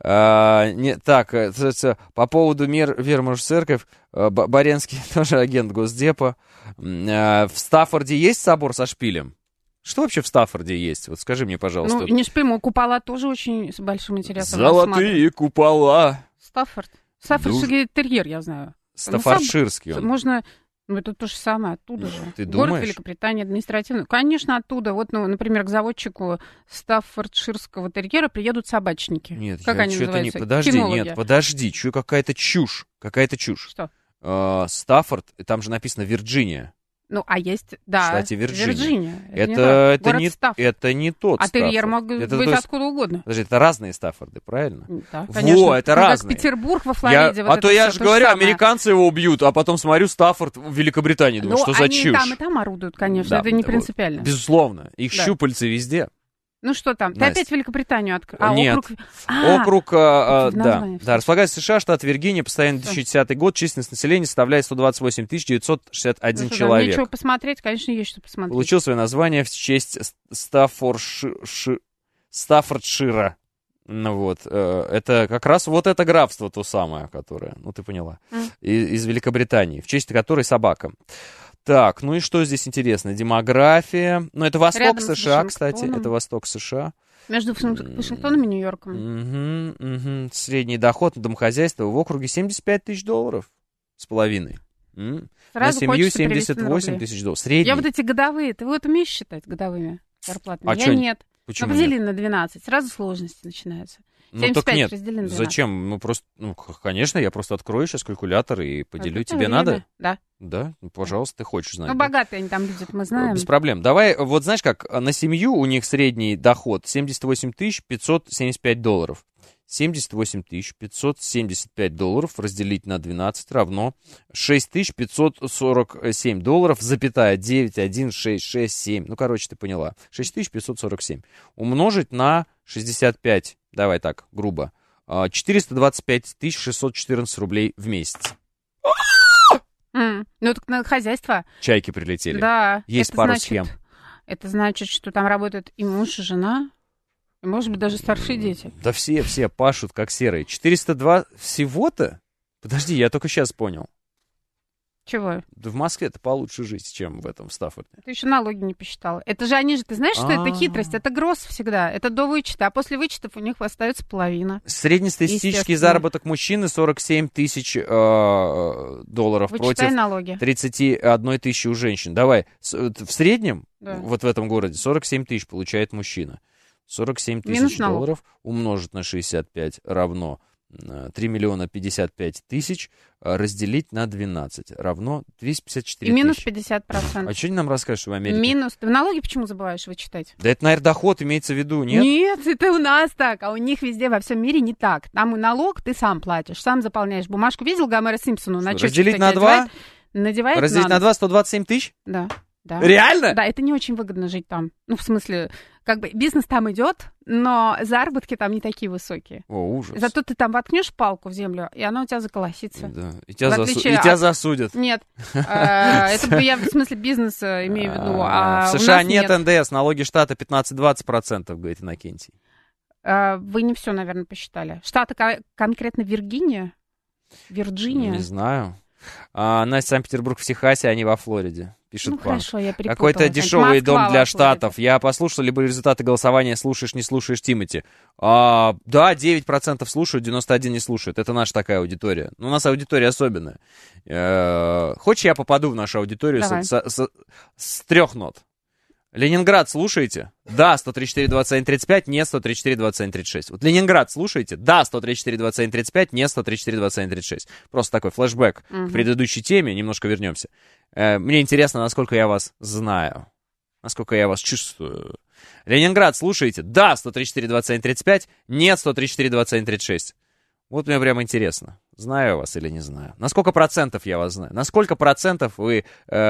По поводу веры в церковь, Баренский тоже агент Госдепа. В Стаффорде есть собор со шпилем? Что вообще в Стаффорде есть? Вот скажи мне, пожалуйста. Ну, не шпиль, купола тоже очень с большим интересом. Золотые купола. Стаффордширский терьер, я знаю. Стаффордширский он. Можно... Ну, это то же самое, оттуда же. Ты Город думаешь? Великобритании, административный. Конечно, оттуда. Вот, например, к заводчику стаффордширского терьера приедут собачники. Нет, как они называются? Подожди, какая-то чушь. Что? Стаффорд, там же написано Вирджиния. Ну, а есть, да, кстати, Вирджиния. Это не тот а Стаффорд. Терьер мог быть откуда угодно. Подожди, это разные Стаффорды, правильно? Да, конечно. Во, это разные. Как Петербург во Флориде. А то я же говорю, американцы его убьют, а потом смотрю Стаффорд в Великобритании, думаю, что за чушь. Они и там орудуют, конечно, это не принципиально. Безусловно, их щупальцы везде. Ну что там? Ты опять Великобританию открыл? Нет. Округ, да. Располагается в США, штат Виргиния, постоянно 2010 год, численность населения составляет 128 961 человек. Нечего посмотреть, конечно, есть что посмотреть. Получил свое название в честь Стаффордшира. Ну вот, это как раз вот это графство то самое, которое, ну ты поняла, из Великобритании, в честь которой собака. Так, ну и что здесь интересно? Демография. Ну, это восток США, кстати. Это восток США. Между Вашингтоном и Нью-Йорком. Средний доход на домохозяйство в округе $75 500. На семью 78 тысяч $. Средний. Я вот эти годовые, ты вот умеешь считать годовыми зарплатами? Я нет. Почему подели на 12, сразу сложности начинаются. 75 так нет, разделим на 12. Зачем? Ну, просто, конечно, я просто открою сейчас калькулятор и поделю. Тебе время. надо? Да. Да? Ну, пожалуйста, ты хочешь знать. Ну, богатые они там люди, мы знаем. Без проблем. Давай, вот знаешь как, на семью у них средний доход $78 575. $78 575 разделить на 12 равно $6 547, 91667. Ну, короче, ты поняла. 6 547. Умножить на 65, давай так, грубо, 425 614 рублей в месяц. Ну, так на хозяйство. Чайки прилетели. Да. Есть пару схем. Это значит, что там работают и муж, и жена, и, может быть, даже старшие дети. Да все пашут, как серые. 402 всего-то? Подожди, я только сейчас понял. Чего? Да в Москве-то получше жить, чем в этом Стаффорде. Ты еще налоги не посчитала. Это же они же, ты знаешь, что это хитрость? Это гроз всегда. Это до вычета, а после вычетов у них остается половина. Среднестатистический заработок мужчины $47 тысяч против налоги. 31 тысячи у женщин. Давай, в среднем, вот в этом городе, 47 тысяч получает мужчина. 47 тысяч $, умножить на 65 равно 3 миллиона 55 тысяч разделить на 12 равно 254 и минус тысячи. 50%. А что они нам расскажут в Америке? Минус. Ты в налоги почему забываешь вычитать? Да это, наверное, доход имеется в виду, нет? Нет, это у нас так, а у них везде во всем мире не так. Там и налог ты сам платишь, сам заполняешь бумажку. Видел Гомера Симпсону? На разделить на 2? Надевает разделить на 2 127 тысяч? Да. Да. Реально? Да, это не очень выгодно жить там. Ну, в смысле, как бы бизнес там идет, но заработки там не такие высокие. О, ужас. Зато ты там воткнешь палку в землю, и она у тебя заколосится. Да. И тебя засудят. Нет. Это я в смысле бизнеса имею в виду. В США нет НДС, налоги штата 15-20%, говорит Иннокентий. Вы не все, наверное, посчитали. Штаты конкретно Вирджиния? Не знаю. Настя, Санкт-Петербург в Техасе, а не во Флориде. Пишет Панк. Хорошо, я перепутала. Какой-то дешевый дом для штатов. Я послушал, либо результаты голосования слушаешь, не слушаешь Тимати. Да, 9% слушают, 91% не слушают. Это наша такая аудитория. Но у нас аудитория особенная. Хочешь, я попаду в нашу аудиторию с 3 нот? Ленинград слушаете? Да, 134-21-35, нет, 134-21-36. Вот Ленинград слушаете? Да, 134-21-35, нет, 134-21-36. Просто такой флешбэк к предыдущей теме, немножко вернемся. Мне интересно, насколько я вас знаю, насколько я вас чувствую. Ленинград слушаете? Да, 134-21-35, нет, 134-21-36. Вот мне прямо интересно, знаю я вас или не знаю. На сколько процентов я вас знаю? На сколько процентов вы...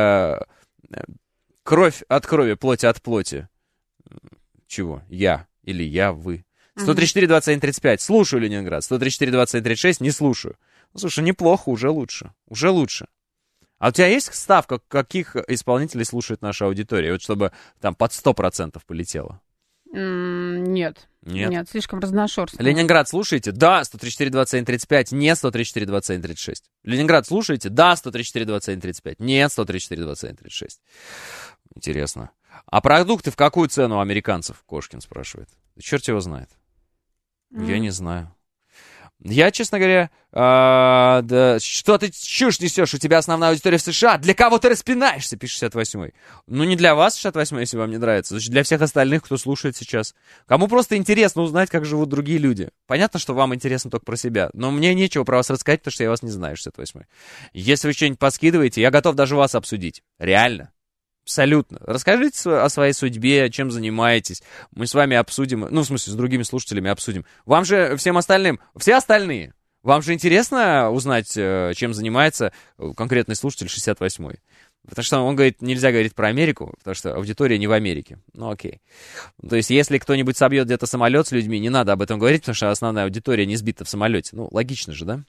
Кровь от крови, плоть от плоти. Чего? Я или я, вы. 134-21-35. Слушаю Ленинград. 134-21-36. Не слушаю. Ну, слушай, неплохо, уже лучше. Уже лучше. А у тебя есть ставка, каких исполнителей слушает наша аудитория? Вот чтобы там под 100% полетело. Нет. Нет, слишком разношерстно. Ленинград слушаете? Да, 134-21-35. Нет, 134-21-36. Ленинград слушаете? Да, 134-21-35. Нет, 134-21-36. Интересно. А продукты в какую цену у американцев? Кошкин спрашивает. Черт его знает. Я не знаю. Я, честно говоря, да, что ты чушь несешь? У тебя основная аудитория в США. Для кого ты распинаешься, пишет 68-й. Ну, не для вас, 68-й, если вам не нравится. Значит, для всех остальных, кто слушает сейчас. Кому просто интересно узнать, как живут другие люди. Понятно, что вам интересно только про себя. Но мне нечего про вас рассказать, потому что я вас не знаю, 68-й. Если вы что-нибудь подкидываете, я готов даже вас обсудить. Реально. Абсолютно. Расскажите о своей судьбе, чем занимаетесь. Мы с вами обсудим, ну, в смысле, с другими слушателями обсудим. Вам же, всем остальным, все остальные, вам же интересно узнать, чем занимается конкретный слушатель 68-й? Потому что он говорит, нельзя говорить про Америку, потому что аудитория не в Америке. Ну, окей. То есть, если кто-нибудь собьет где-то самолет с людьми, не надо об этом говорить, потому что основная аудитория не сбита в самолете. Ну, логично же, да?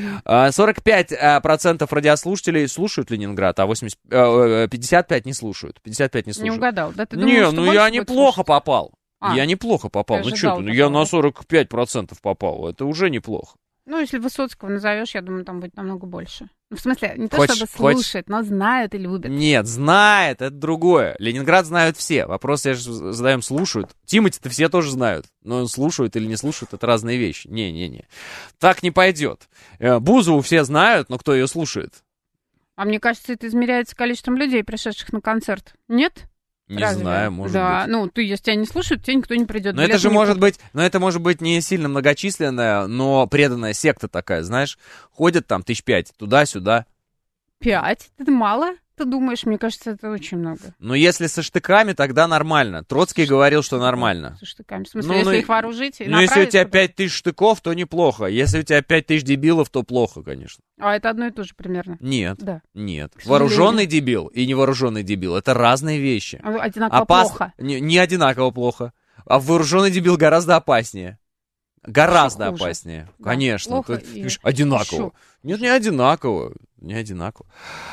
45% радиослушателей слушают Ленинград, а 55% не слушают. 55% не слушают. Не угадал, да? Ты думал, ну я неплохо попал. Я неплохо попал. Ну что ты, я на 45% попал. Это уже неплохо. Ну, если Высоцкого назовешь, я думаю, там будет намного больше. В смысле, не то чтобы слушает, но знают и любят. Нет, знает, это другое. Ленинград знают все. Вопрос, я же задаем, слушают. Тимати-то все тоже знают. Но слушают или не слушают, это разные вещи. Не-не-не. Так не пойдет. Бузову все знают, но кто ее слушает? А мне кажется, это измеряется количеством людей, пришедших на концерт. Нет? Не знаю, может быть. Да, ну, если тебя не слушают, тебе никто не придет. Но это же может быть не сильно многочисленная, но преданная секта такая, знаешь. Ходят там 5 тысяч туда-сюда. 5? Это мало? Ты думаешь, мне кажется, это очень много. Ну, если со штыками, тогда нормально. Троцкий говорил, что нормально. Со штыками. В смысле, если их вооружить и направить... Ну, если у тебя 5 тысяч штыков, то неплохо. Если у тебя 5 тысяч дебилов, то плохо, конечно. А это одно и то же примерно? Нет. Да. Нет. Вооруженный дебил и невооруженный дебил — это разные вещи. Одинаково плохо? Не одинаково плохо. А вооруженный дебил гораздо опаснее. Гораздо опаснее. Да. Конечно. Одинаково. Нет, не одинаково. Не одинаково.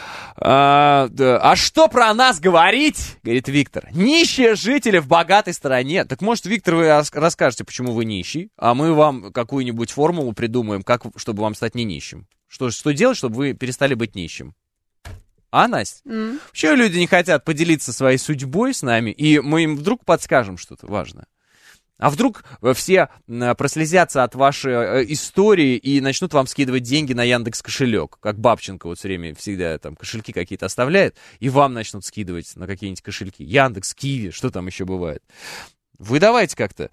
А что про нас говорить, говорит Виктор? Нищие жители в богатой стране. Так может, Виктор, вы расскажете, почему вы нищий, а мы вам какую-нибудь формулу придумаем, как, чтобы вам стать не нищим. Что делать, чтобы вы перестали быть нищим? А, Настя? Почему люди не хотят поделиться своей судьбой с нами, и мы им вдруг подскажем что-то важное? А вдруг все прослезятся от вашей истории и начнут вам скидывать деньги на Яндекс.Кошелек, как Бабченко вот все время всегда там кошельки какие-то оставляет, и вам начнут скидывать на какие-нибудь кошельки. Яндекс, Киви, что там еще бывает. Вы давайте как-то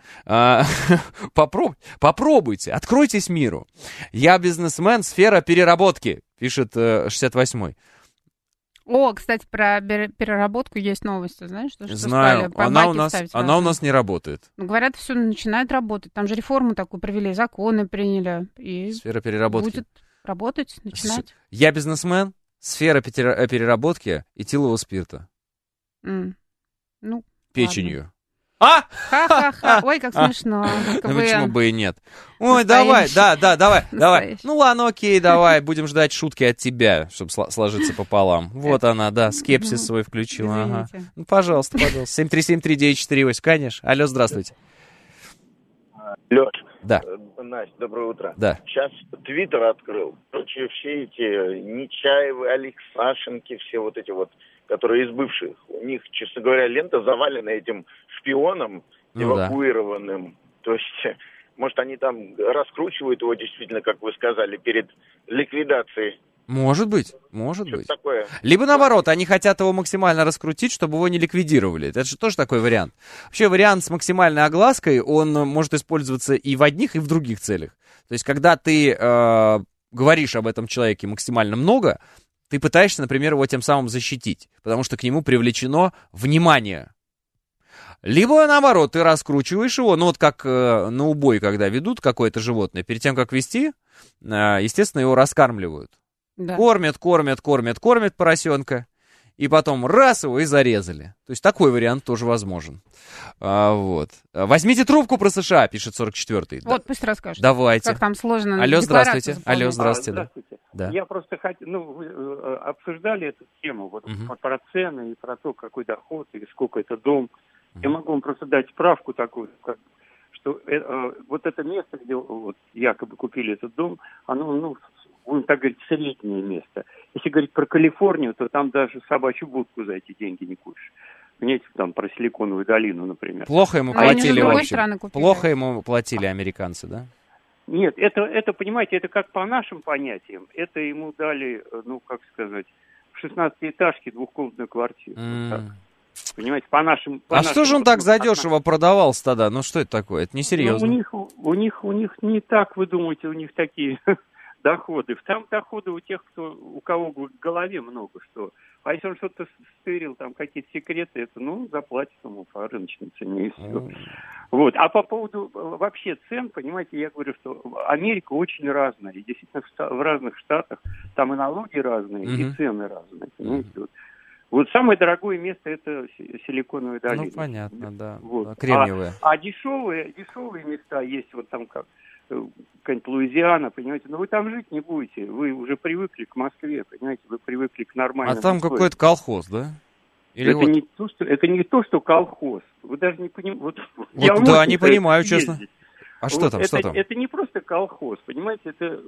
попробуйте, откройтесь миру. Я бизнесмен, сфера переработки, пишет 68-й. О, кстати, про переработку есть новости, знаешь? Что знаю, она у нас не работает. Ну, говорят, все начинает работать. Там же реформу такую провели, законы приняли. И сфера переработки. Будет работать, начинать. Я бизнесмен, сфера переработки этилового спирта. Ну, печенью. Ладно. Ха-ха-ха. Ой, как смешно. Ну почему бы и нет? Ой, давай, давай. Ну ладно, окей, давай, будем ждать шутки от тебя, чтобы сложиться пополам. Вот она, да, скепсис свой включила. Ага. Ну, пожалуйста. 7373948, конечно. Алло, здравствуйте. Лёш. Да. Настя, доброе утро. Да. Сейчас Твиттер открыл. Короче, все эти Нечаевы, Алексашенки, все вот эти вот, которые из бывших, у них, честно говоря, лента завалена этим шпионом эвакуированным. То есть, может, они там раскручивают его действительно, как вы сказали, перед ликвидацией. Может быть. Такое. Либо наоборот, они хотят его максимально раскрутить, чтобы его не ликвидировали. Это же тоже такой вариант. Вообще вариант с максимальной оглаской, он может использоваться и в одних, и в других целях. То есть, когда ты говоришь об этом человеке максимально много, ты пытаешься, например, его тем самым защитить, потому что к нему привлечено внимание. Либо, наоборот, ты раскручиваешь его, ну вот как на убой, когда ведут какое-то животное, перед тем, как вести, естественно, его раскармливают. Да. Кормят поросенка, и потом раз его и зарезали. То есть такой вариант тоже возможен. Вот. Возьмите трубку про США, пишет 44-й. Вот, пусть расскажет. Давайте. Как там сложно. Алло, здравствуйте. Здравствуйте. Да. Я просто хотел, вы обсуждали эту тему, вот про цены и про то, какой доход и сколько это дом. Я могу вам просто дать справку такую, что вот это место, где вот якобы купили этот дом, оно, будем так говорить, среднее место. Если говорить про Калифорнию, то там даже собачью будку за эти деньги не купишь. Понимаете, там про Силиконовую долину, например. Плохо ему платили вообще. Плохо ему платили американцы, да? Нет, это, понимаете, это как по нашим понятиям. Это ему дали, в 16-этажке двухкомнатную квартиру. Понимаете, по нашим... что же он так задешево продавался тогда? Ну, что это такое? Это несерьезно. У них не так, вы думаете, у них такие доходы. Там доходы у тех, у кого в голове много что. А если он что-то стырил, там какие-то секреты, это, заплатит ему по рыночной цене и все. Вот. А по поводу вообще цен, понимаете, я говорю, что Америка очень разная. И действительно в разных штатах там и налоги разные, и цены разные. Понимаете, вот самое дорогое место — это Силиконовая долина. Ну, понятно, да. Вот. Кремниевые. А дешевые места есть, вот там как какая-нибудь Луизиана, понимаете, но вы там жить не будете. Вы уже привыкли к Москве, понимаете, вы привыкли к нормальному. А там какой-то колхоз, да? Или это не то, что колхоз. Вы даже не понимаете. Да, не понимаю, честно. А что там? Это не просто колхоз, понимаете, это,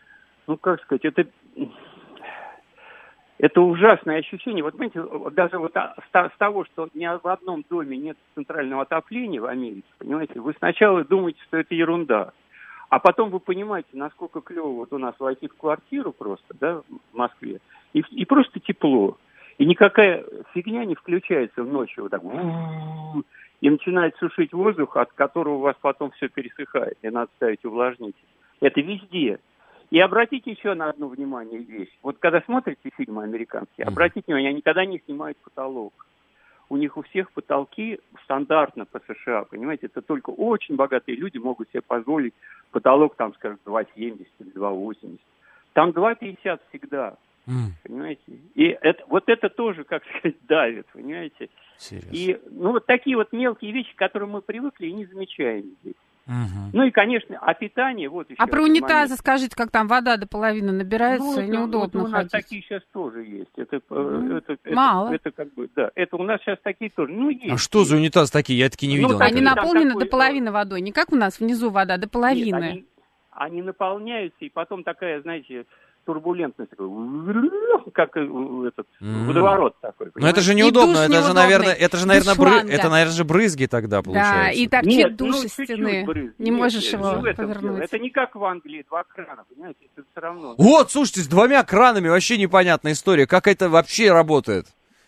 это ужасное ощущение. Вот, понимаете, даже вот с того, что ни в одном доме нет центрального отопления в Америке, понимаете, вы сначала думаете, что это ерунда. А потом вы понимаете, насколько клево вот у нас войти в квартиру просто, да, в Москве, и просто тепло. И никакая фигня не включается ночью вот так, и начинает сушить воздух, от которого у вас потом все пересыхает, и надо ставить увлажнитель. Это везде. И обратите еще на одну вещь. Вот когда смотрите фильмы американские, обратите внимание, они никогда не снимают потолок. У них у всех потолки стандартно по США, понимаете, это только очень богатые люди могут себе позволить потолок, там, скажем, 2,70 или 2,80. Там 2,50 всегда, понимаете. И это тоже, как сказать, давит, понимаете. Серьезно? И, вот такие вот мелкие вещи, к которым мы привыкли и не замечаем здесь. Ну и, конечно, питание, вот еще. А про унитазы скажите, как там вода до половины набирается, неудобно у нас ходить. такие сейчас тоже есть. Это мало. Это как бы, да, это у нас сейчас такие тоже. Есть. А что за унитаз такие? Я такие не видел. Они наполнены до половины водой, не как у нас внизу вода, до половины. Нет, они наполняются, и потом такая, знаете, турбулентность, как этот водоворот такой. Но это же неудобно, это же, наверное, брызги тогда получается. Да, и торчит душ из стены, не можешь его повернуть. Это не как в Англии, 2 крана, понимаете, это все равно. Вот, слушайте, с 2 кранами вообще непонятная история, как это вообще работает.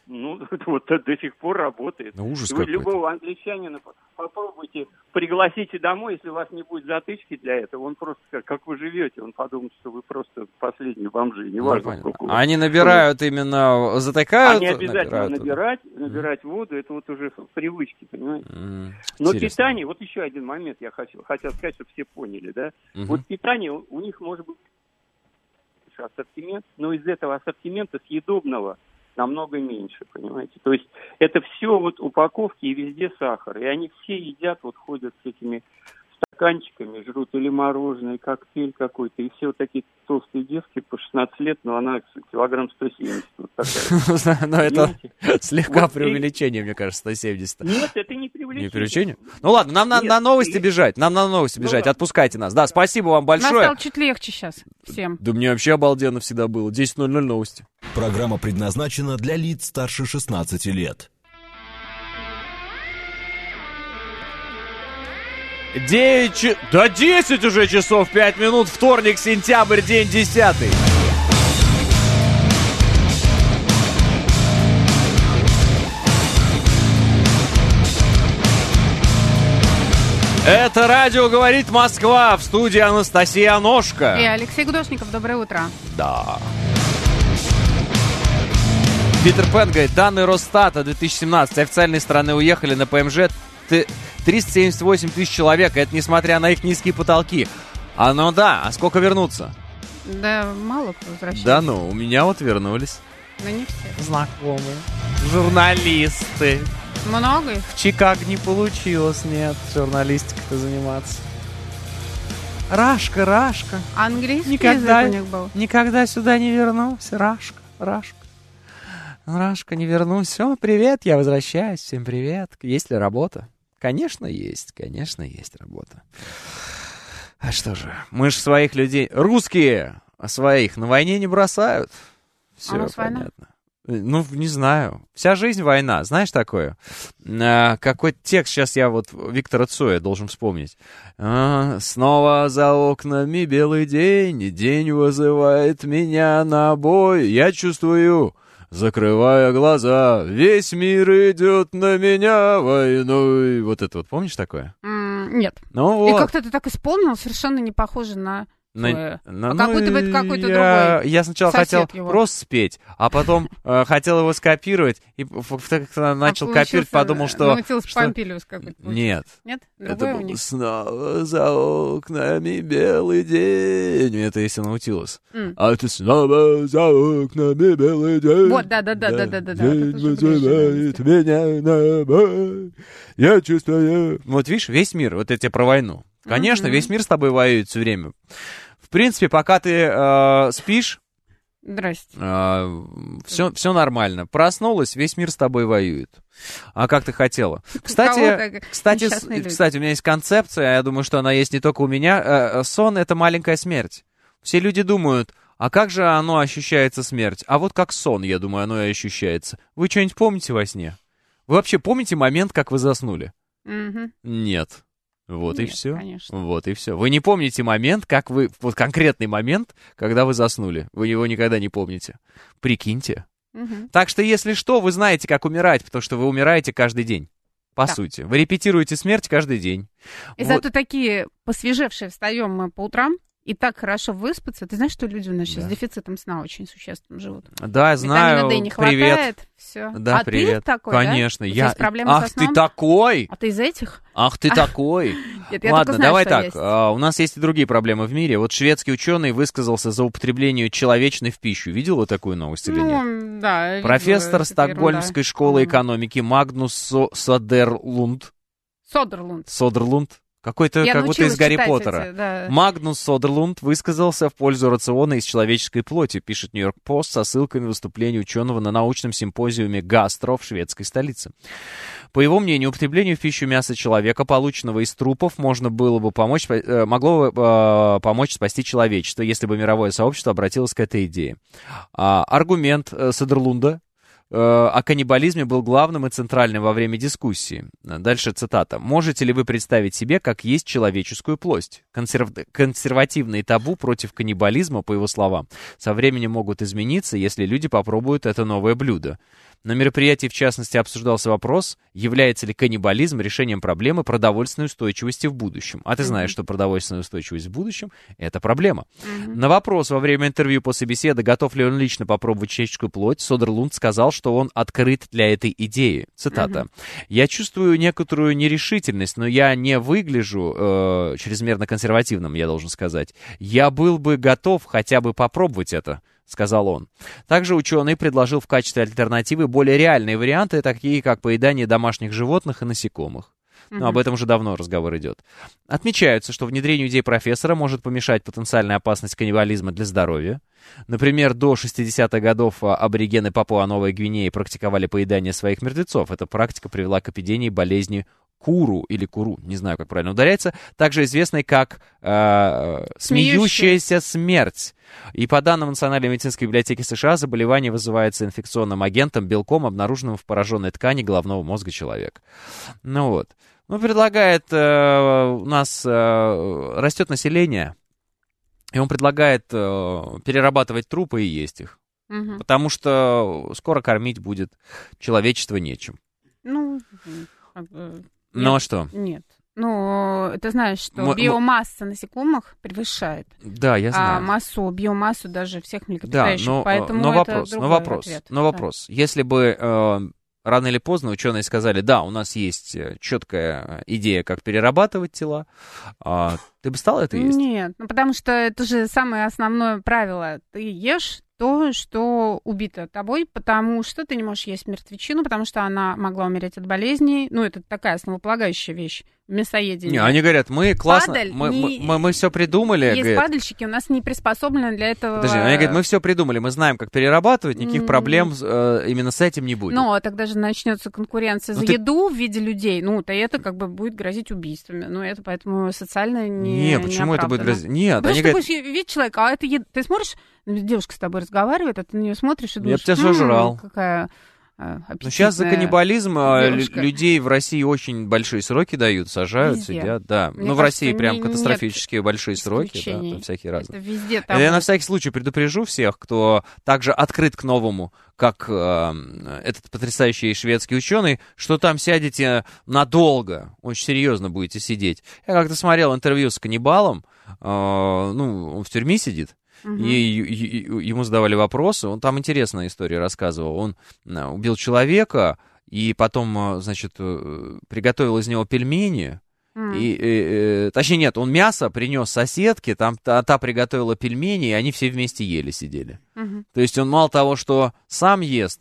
Ну, вот до сих пор работает. Ну, ужас Вы какой-то. любого англичанина попробуйте, пригласите домой, если у вас не будет затычки для этого, он просто, как вы живете, он подумает, что вы просто последние бомжи, неважно, сколько у вас. Они набирают именно, затыкают? Они обязательно набирать воду, это вот уже в привычке, понимаете? Но интересно. питание, вот еще один момент я хотел сказать, чтобы все поняли, да? Вот питание, у них может быть ассортимент, но из этого ассортимента съедобного намного меньше, понимаете? То есть это все вот упаковки и везде сахар. И они все едят, вот ходят с этими стаканчиками, жрут или мороженое, коктейль какой-то. И все вот такие толстые девки по 16 лет, но она килограмм 170. Вот такая. Но это слегка преувеличение, мне кажется, 170. Нет, это не преувеличение. Не преувеличение? Ну ладно, нам на новости бежать. Отпускайте нас. Да, спасибо вам большое. Нам стало чуть легче сейчас всем. Да мне вообще обалденно всегда было. 10:00 новости. Программа предназначена для лиц старше 16 лет. 10 уже часов 5 минут, вторник, сентябрь, день 10. Это радио «Говорит Москва», в студии Анастасия Ножка. И Алексей Гудошников, доброе утро. Да. Питер Пен говорит, данные Росстата 2017, официальные страны уехали на ПМЖ 378 тысяч человек, это несмотря на их низкие потолки. Ну да, а сколько вернутся? Да мало кто возвращается. Да ну, у меня вот вернулись. Но не все. Знакомые. Журналисты. Много их? В Чикаго не получилось, нет, журналистикой-то заниматься. Рашка. Английский язык у них был. Никогда сюда не вернулся. Рашка, не вернусь. О, привет, я возвращаюсь. Всем привет. Есть ли работа? Конечно, есть работа. А что же, мы же своих людей, русские, своих на войне не бросают. Все понятно. Ну, не знаю. Вся жизнь война. Знаешь такое? Какой текст сейчас я вот Виктора Цоя должен вспомнить. Снова за окнами белый день, день вызывает меня на бой. Я чувствую, закрывая глаза, весь мир идет на меня войной. Вот это вот, помнишь такое? Нет. Ну, вот. И как-то ты так исполнил, совершенно не похоже на... как будто бы это какой-то другой. Я сначала хотел просто спеть, а потом хотел его скопировать, и начал копировать, подумал, что... Научился Помпилиус какой-то. Нет. Нет? Это было снова за окнами белый день. Это если Наутилус. А это снова за окнами белый день. Вот, да. День вызывает меня на бой. Я чувствую... Вот видишь, весь мир, вот эти про войну. Конечно, весь мир с тобой воюет все время. В принципе, пока ты спишь, здрасте. Все нормально. Проснулась, весь мир с тобой воюет. А как ты хотела? Кстати, у меня есть концепция, я думаю, что она есть не только у меня. Сон — это маленькая смерть. Все люди думают, а как же оно ощущается, смерть? А вот как сон, я думаю, оно и ощущается. Вы что-нибудь помните во сне? Вы вообще помните момент, как вы заснули? Нет. Вот и все. Конечно. Вот и все. Вы не помните момент, как вы... Вот конкретный момент, когда вы заснули. Вы его никогда не помните. Прикиньте. Так что, если что, вы знаете, как умирать, потому что вы умираете каждый день. По сути. Вы репетируете смерть каждый день. И зато такие посвежевшие встаем мы по утрам. И так хорошо выспаться. Ты знаешь, что люди у нас сейчас с дефицитом сна очень существенно живут? Да, знаю. Витамина D не хватает. Все. Да, привет. Ты такой, конечно. Да? Есть проблемы со сном? Ты такой? А ты из этих? Ах, ты такой. Ладно, давай так. У нас есть и другие проблемы в мире. Вот шведский ученый высказался за употребление человечной в пищу. Видел вы такую новость или нет? Да. Профессор Стокгольмской школы экономики Магнус Содерлунд. Какой-то, как будто из Гарри Поттера. Магнус Содерлунд высказался в пользу рациона из человеческой плоти, пишет Нью-Йорк Пост со ссылкой на выступление ученого на научном симпозиуме «Гастро» в шведской столице. По его мнению, употреблению в пищу мяса человека, полученного из трупов, могло бы помочь спасти человечество, если бы мировое сообщество обратилось к этой идее. Аргумент Содерлунда о каннибализме был главным и центральным во время дискуссии. Дальше цитата. «Можете ли вы представить себе, как есть человеческую плоть? Консервативные табу против каннибализма, по его словам, со временем могут измениться, если люди попробуют это новое блюдо». На мероприятии, в частности, обсуждался вопрос, является ли каннибализм решением проблемы продовольственной устойчивости в будущем. А ты знаешь, что продовольственная устойчивость в будущем — это проблема. На вопрос во время интервью после беседы, готов ли он лично попробовать человеческую плоть, Содерлунд сказал, что он открыт для этой идеи. Цитата. «Я чувствую некоторую нерешительность, но я не выгляжу чрезмерно консервативным, я должен сказать. Я был бы готов хотя бы попробовать это», — сказал он. Также ученый предложил в качестве альтернативы более реальные варианты, такие как поедание домашних животных и насекомых. Но об этом уже давно разговор идет. Отмечается, что внедрению идей профессора может помешать потенциальная опасность каннибализма для здоровья. Например, до 60-х годов аборигены Папуа-Новой Гвинеи практиковали поедание своих мертвецов. Эта практика привела к эпидемии болезни Куру или Куру, не знаю, как правильно ударяется, также известной как смеющаяся смерть. И по данным Национальной медицинской библиотеки США, заболевание вызывается инфекционным агентом, белком, обнаруженным в пораженной ткани головного мозга человека. Ну вот. Ну, предлагает, у нас растет население, и он предлагает перерабатывать трупы и есть их. Потому что скоро кормить будет человечество нечем. Ну, ну а что? Нет. Ну, ты знаешь, что биомасса насекомых превышает я знаю. биомассу даже всех млекопитающих. Да, поэтому но вопрос. Если бы рано или поздно ученые сказали, да, у нас есть четкая идея, как перерабатывать тела, ты бы стала это есть? Нет, потому что это же самое основное правило. Ты ешь то, что убито тобой, потому что ты не можешь есть мертвечину, потому что она могла умереть от болезней. Ну, это такая основополагающая вещь в мясоедении. Не, они говорят, мы классно, мы все придумали. Есть говорят, падальщики, у нас не приспособлены для этого. Подожди, они говорят, мы все придумали, мы знаем, как перерабатывать, никаких проблем именно с этим не будет. Но тогда же начнется конкуренция за еду в виде людей, то это как бы будет грозить убийствами. Ну, это поэтому социально не почему это будет грозить? Нет, потому что ты будешь видеть человека, а это ты смотришь, девушка с тобой разговаривает, а ты на нее смотришь и думаешь, я бы тебя сожрал. Какая но сейчас за каннибализм людей в России очень большие сроки дают, сажают, сидят, да. Мне в России прям катастрофические большие сроки, да, там всякие разные. Это везде там. Я на всякий случай предупрежу всех, кто также открыт к новому, как этот потрясающий шведский ученый, что там сядете надолго, очень серьезно будете сидеть. Я как-то смотрел интервью с каннибалом, он в тюрьме сидит. И ему задавали вопросы, он там интересная история рассказывал. Он убил человека, и потом, значит, приготовил из него пельмени. Точнее, нет, он мясо принес соседке, там та приготовила пельмени, и они все вместе сидели. То есть он мало того, что сам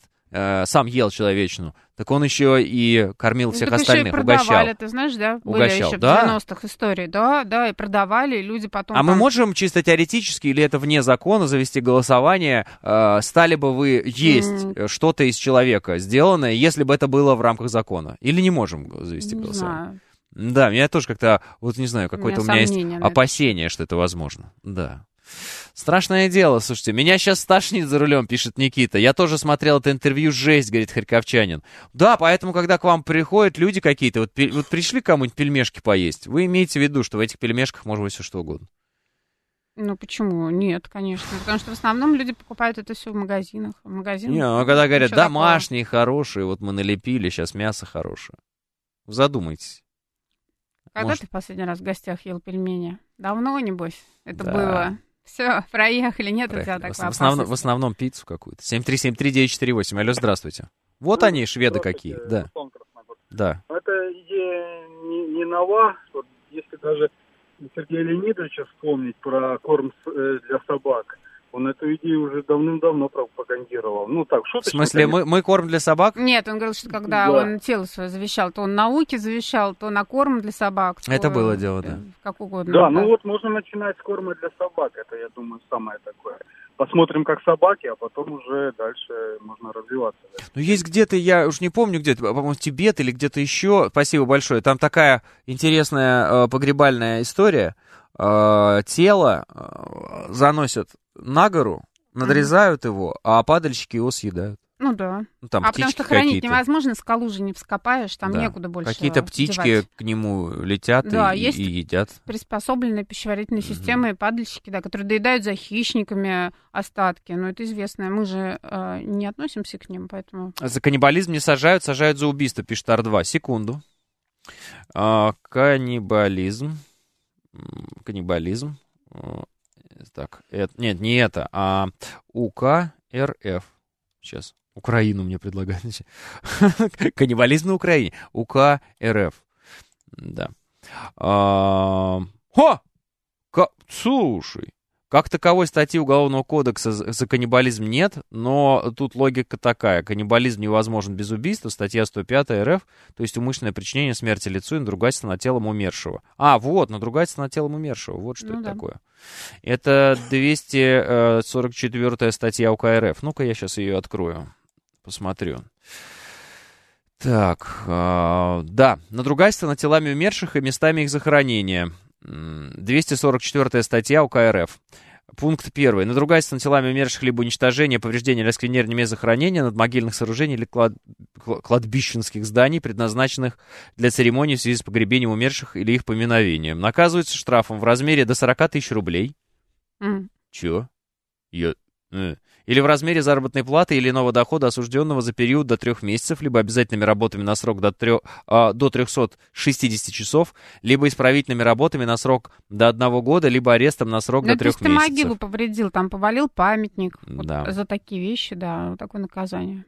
ел человечину, так он еще и кормил всех остальных, еще и продавали, ты знаешь, да? Угощал, были еще в 90-х истории, да, и продавали, и люди потом... мы можем чисто теоретически, или это вне закона, завести голосование, стали бы вы есть что-то из человека сделанное, если бы это было в рамках закона? Или не можем завести голосование? Знаю. Да, меня тоже как-то, не знаю, какое-то у меня есть опасение, что это возможно, да. Страшное дело, слушайте, меня сейчас стошнит за рулем, пишет Никита. Я тоже смотрел это интервью, жесть, говорит харьковчанин. Да, поэтому, когда к вам приходят люди какие-то, вот пришли кому-нибудь пельмешки поесть, вы имеете в виду, что в этих пельмешках может быть все что угодно? Ну, почему? Нет, конечно. Потому что в основном люди покупают это все в магазинах. Когда говорят, домашние, хорошие, вот мы налепили, сейчас мясо хорошее. Задумайтесь. Когда ты в последний раз в гостях ел пельмени? Давно, небось, это было. Все, проехали, нет у тебя такой опасности. В основном пиццу какую-то. 7373948. Алло, здравствуйте. Вот они, шведы какие, да. Да. Это идея не нова. Вот если даже Сергея Леонидовича вспомнить про корм для собак, он эту идею уже давным-давно пропагандировал. Ну, так, шуточно. В смысле, мы корм для собак? Нет, он говорил, что когда он тело свое завещал, то он науке завещал, то на корм для собак. Это было дело, да. Как угодно. Да, ну вот можно начинать с корма для собак. Это, я думаю, самое такое. Посмотрим, как собаки, а потом уже дальше можно развиваться. Ну, есть где-то, я уж не помню, где-то, по-моему, Тибет или где-то еще. Спасибо большое. Там такая интересная погребальная история. Тело заносят на гору, надрезают его, а падальщики его съедают. Ну да. Ну, там потому что хранить невозможно, скалу же не вскопаешь, там некуда больше какие-то птички девать. К нему летят и едят. Приспособленные пищеварительные системы, падальщики, да, которые доедают за хищниками остатки. Но это известно. Мы же не относимся к ним, поэтому... За каннибализм не сажают за убийство, пишет Ар-2. Секунду. Каннибализм. Так, нет, не это, а УК РФ. Сейчас. Украину мне предлагают. Каннибализм на Украине. УК РФ. Да. Слушай. Как таковой статьи Уголовного кодекса за каннибализм нет, но тут логика такая. Каннибализм невозможен без убийства. Статья 105 РФ, то есть умышленное причинение смерти лицу и надругательство над телом умершего. Надругательство над телом умершего. Вот что это такое. Это 244 статья УК РФ. Ну-ка, я сейчас ее открою. Посмотрю. Так, да. Надругательство над телами умерших и местами их захоронения. 244 статья УК РФ. Пункт 1. Надругательство над телами умерших либо уничтожение, повреждение или осквернение мест захоронения, надмогильных сооружений или кладбищенских зданий, предназначенных для церемонии в связи с погребением умерших или их поминовением. Наказывается штрафом в размере до 40 тысяч рублей. Чё? Или в размере заработной платы или иного дохода осужденного за период до 3 месяцев, либо обязательными работами на срок до 360 часов, либо исправительными работами на срок до 1 года, либо арестом на срок до 3 месяцев. То есть ты могилу повредил, там повалил памятник. Да. Вот за такие вещи, да, вот такое наказание.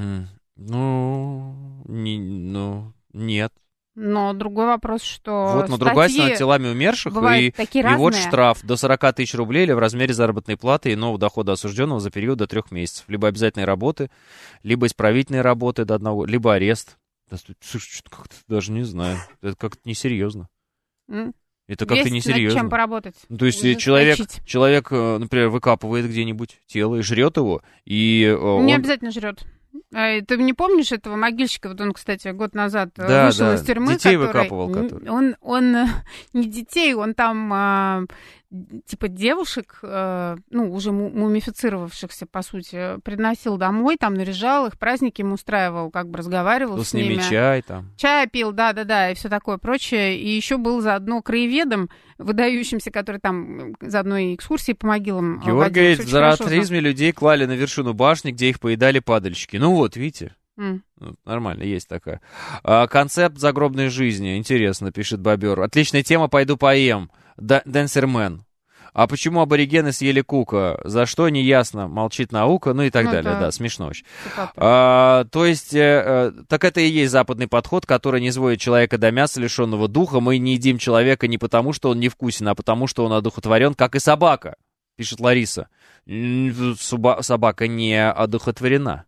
Нет. Но другой вопрос, что вот надругательство над телами умерших, и вот штраф до 40 тысяч рублей или в размере заработной платы и иного дохода осужденного за период до 3 месяцев. Либо обязательные работы, либо исправительные работы до 1, либо арест. Слушай, что-то как-то даже не знаю. Это как-то несерьезно. Это как-то несерьезно. Над чем поработать. То есть человек, например, выкапывает где-нибудь тело и жрет его, и... Не обязательно жрет. Ты не помнишь этого могильщика? Вот он, кстати, год назад вышел из тюрьмы. Детей выкапывал, который. Он не детей, он там типа девушек, уже мумифицировавшихся, по сути, приносил домой, там наряжал их, праздники ему устраивал, как бы разговаривал с ними. Чай там. Чай пил, да, и все такое прочее. И еще был заодно краеведом, выдающимся, который там заодно и экскурсии по могилам. Георгий говорит, в зороастризме людей клали на вершину башни, где их поедали падальщики. Ну вот, видите? Нормально, есть такая. Концепт загробной жизни. Интересно, пишет Бобер. Отличная тема, пойду поем. Денсермен. А почему аборигены съели кука? За что, не ясно. Молчит наука, ну и так далее. Да, смешно очень. То есть, так это и есть западный подход, который не сводит человека до мяса, лишенного духа. Мы не едим человека не потому, что он невкусен, а потому, что он одухотворен, как и собака, пишет Лариса. Собака не одухотворена.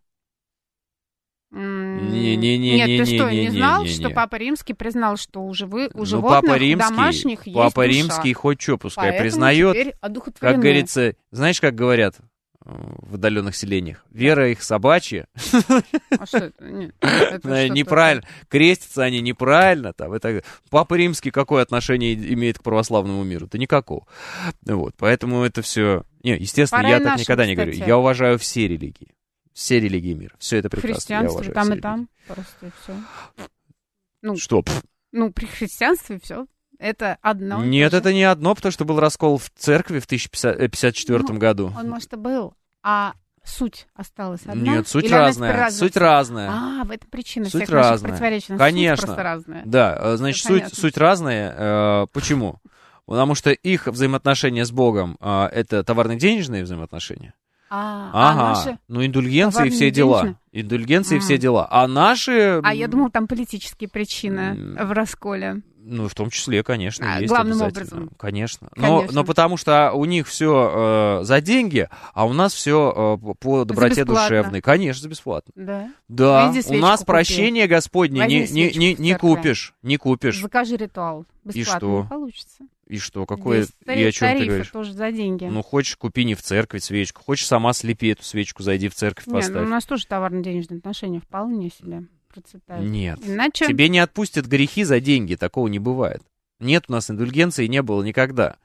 Нет, ты что, не знал, что Папа Римский признал, что у животных домашних есть Папа Римский хоть что, пускай признает. Как говорится, знаешь, как говорят в отдаленных селениях? Вера их собачья. А что это? Неправильно. Крестятся они неправильно. Папа Римский какое отношение имеет к православному миру? Да никакого. Вот, поэтому это все... Естественно, я так никогда не говорю. Я уважаю все религии. Все религии мира. Все это прекрасно. Христианство там и там. Просто и все. Что? При христианстве все. Это одно. Нет, это не одно, потому что был раскол в церкви в 1054 году. Он, может, и был. А суть осталась одна? Нет, суть разная. Суть разная. В этом причина. Суть разная. Конечно. Суть просто разная. Да, значит, суть разная. Почему? Потому что их взаимоотношения с Богом это товарно-денежные взаимоотношения. Индульгенции и все дела. Индульгенции и все дела. А наши... я думал, там политические причины в расколе. В том числе, конечно, есть главным обязательно. Образом. Конечно. Но потому что у них все за деньги, а у нас все по доброте душевной. Конечно, за бесплатно. Да. У нас прощение Господне не купишь. Не купишь. Закажи ритуал. Бесплатно не получится. И что? Какое? И о чем ты говоришь? Тоже за деньги. Хочешь, купи не в церковь свечку. Хочешь, сама слепи эту свечку, зайди в церковь, поставь. У нас тоже товарно-денежные отношения вполне себе процветают. Нет. Иначе... Тебе не отпустят грехи за деньги. Такого не бывает. Нет у нас индульгенции, не было никогда.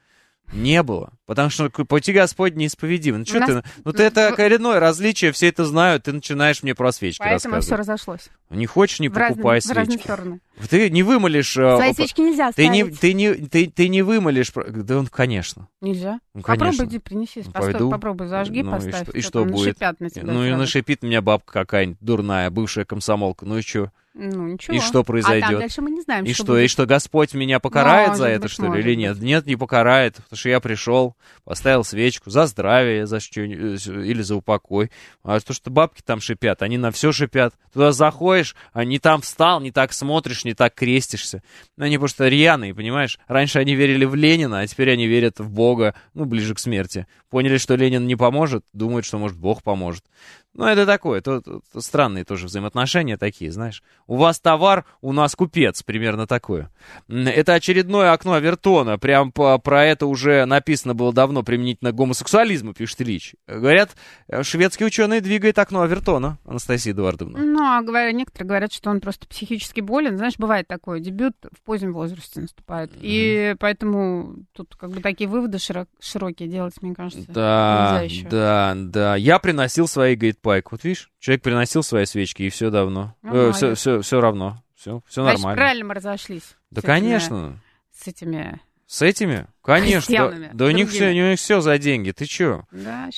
Не было. Потому что пути Господь неисповедимы. Ну, что ты? Ну, ты это коренное различие, все это знают, ты начинаешь мне про свечки рассказывать. Поэтому все разошлось. Не хочешь, не покупай свечки. В разные стороны. Ты не вымолишь... Свои свечки нельзя ставить. Ты не вымолишь... Да он, конечно. Нельзя? Ну, конечно. Попробуй, иди, принеси. Попробуй, зажги, поставь. И что будет? Нашипят на тебя. Ну, и нашипит меня бабка какая-нибудь дурная, бывшая комсомолка. Ну и что? Ну, ничего. И что произойдет? А там дальше мы не знаем, и что, Господь меня покарает за это, что ли, или нет? Быть. Нет, не покарает, потому что я пришел, поставил свечку за здравие, за что или за упокой. А то, что бабки там шипят, они на все шипят. Туда заходишь, а не там встал, не так смотришь, не так крестишься. Ну, они просто рьяные, понимаешь? Раньше они верили в Ленина, а теперь они верят в Бога, ну, ближе к смерти. Поняли, что Ленин не поможет, думают, что, может, Бог поможет. Ну, это такое, то странные тоже взаимоотношения такие, знаешь. У вас товар, у нас купец, примерно такое. Это очередное окно Авертона, прям про это уже написано было давно применительно к гомосексуализму, пишет Ильич. Говорят, шведские ученые двигают окно Авертона, Анастасия Эдуардовна. Ну, а некоторые говорят, что он просто психически болен. Знаешь, бывает такое, дебют в позднем возрасте наступает. И поэтому тут как бы такие выводы широкие делать, мне кажется, нельзя еще. Да. Я приносил свои, говорит, пайк. Вот видишь, человек приносил свои свечки, и все давно. Все равно. Все нормально. Значит, правильно мы разошлись. Да, конечно. С этими? Конечно. Да у них все за деньги. Ты че? Да,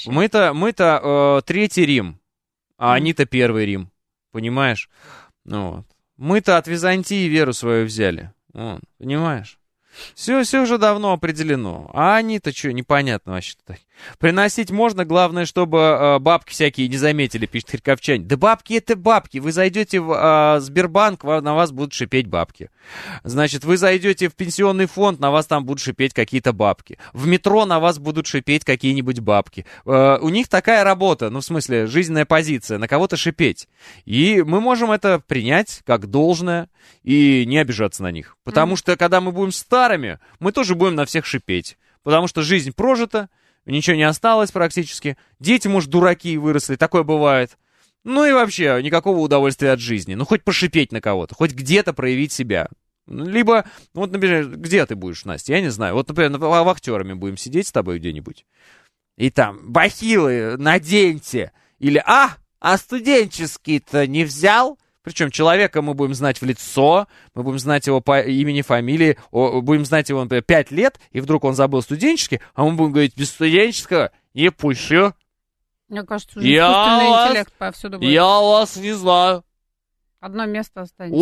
мы-то Третий Рим, а они-то Первый Рим. Понимаешь? Ну, вот. Мы-то от Византии веру свою взяли. Понимаешь? Все уже давно определено. А они-то что, непонятно вообще-то. Приносить можно, главное, чтобы бабки всякие не заметили, пишет харьковчанин. Да бабки это бабки. Вы зайдете в Сбербанк, на вас будут шипеть бабки. Значит, вы зайдете в пенсионный фонд, на вас там будут шипеть какие-то бабки. В метро на вас будут шипеть какие-нибудь бабки. У них такая работа, ну, в смысле, жизненная позиция, на кого-то шипеть. И мы можем это принять как должное и не обижаться на них. Потому что, когда мы будем старыми, мы тоже будем на всех шипеть. Потому что жизнь прожита, ничего не осталось практически. Дети, может, дураки выросли, такое бывает. Ну и вообще, никакого удовольствия от жизни. Ну, хоть пошипеть на кого-то, хоть где-то проявить себя. Либо, вот, например, где ты будешь, Настя, я не знаю. Вот, например, вахтерами будем сидеть с тобой где-нибудь. И там, бахилы наденьте. Или, а студенческий-то не взял? Причем человека мы будем знать в лицо, мы будем знать его по имени, фамилии, будем знать его, например, 5 лет, и вдруг он забыл студенческий, а мы будем говорить, без студенческого не пущу. Мне кажется, уже искусственный интеллект повсюду будет. Я вас не знаю. Одно место останется.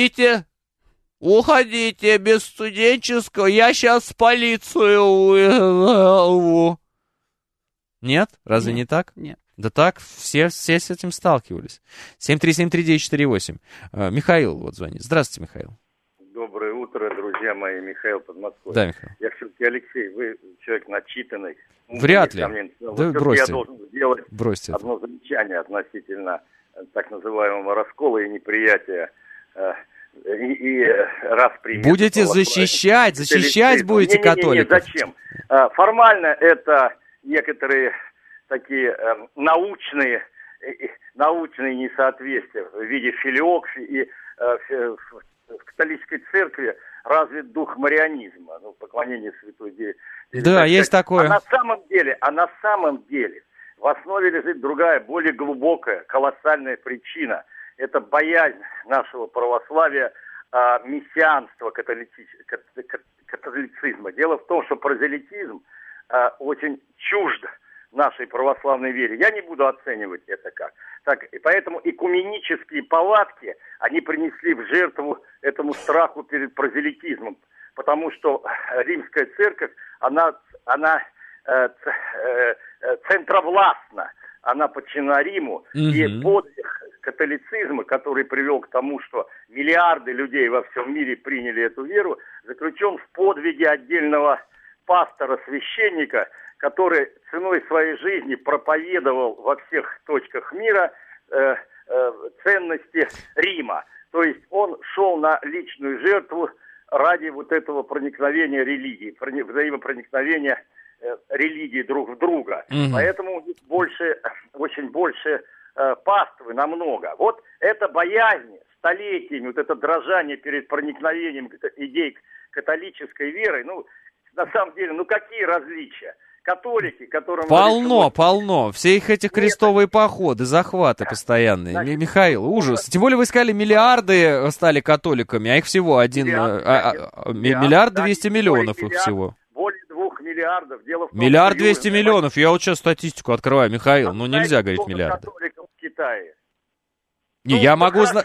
Уходите без студенческого, я сейчас в полицию вызову. Нет? Разве не так? Нет. Да так, все с этим сталкивались. 7373948. Михаил вот звонит. Здравствуйте, Михаил. Доброе утро, друзья мои. Михаил, Подмосковье. Да, Михаил. Я все-таки, Алексей, вы человек начитанный. Вряд ли. Да бросьте. Я должен сделать одно замечание относительно так называемого раскола и неприятия. И распринятия. Будете защищать будете католиков. Зачем? Формально это некоторые такие научные несоответствия в виде филиокси, и в католической церкви развит дух марианизма, поклонение святой деве. Да, есть такое. А на самом деле в основе лежит другая, более глубокая, колоссальная причина. Это боязнь нашего православия, мессианства католицизма. Дело в том, что прозелитизм очень чужд нашей православной вере. Я не буду оценивать это как. Так, и поэтому экуменические палатки, они принесли в жертву этому страху перед прозелитизмом. Потому что римская церковь, она центровластна, она подчинена Риму. И подвиг католицизма, который привел к тому, что миллиарды людей во всем мире приняли эту веру, заключен в подвиге отдельного пастора-священника, который ценой своей жизни проповедовал во всех точках мира ценности Рима. То есть он шел на личную жертву ради вот этого проникновения религии, взаимопроникновения религии друг в друга. Поэтому очень больше паствы намного. Вот эта боязнь столетиями, вот это дрожание перед проникновением идей католической веры, на самом деле, ну какие различия? Католики, которым... Полно. Все их этих крестовые походы, захваты постоянные. Значит, Михаил, ужас. Тем более вы сказали, миллиарды стали католиками, а их всего миллиард 200 миллионов их всего. Более 2 миллиардов. Дело в том, миллиард 200 миллионов. Я вот сейчас статистику открываю, Михаил. Ну нельзя говорить миллиарды. Католиков в Китае? Не, я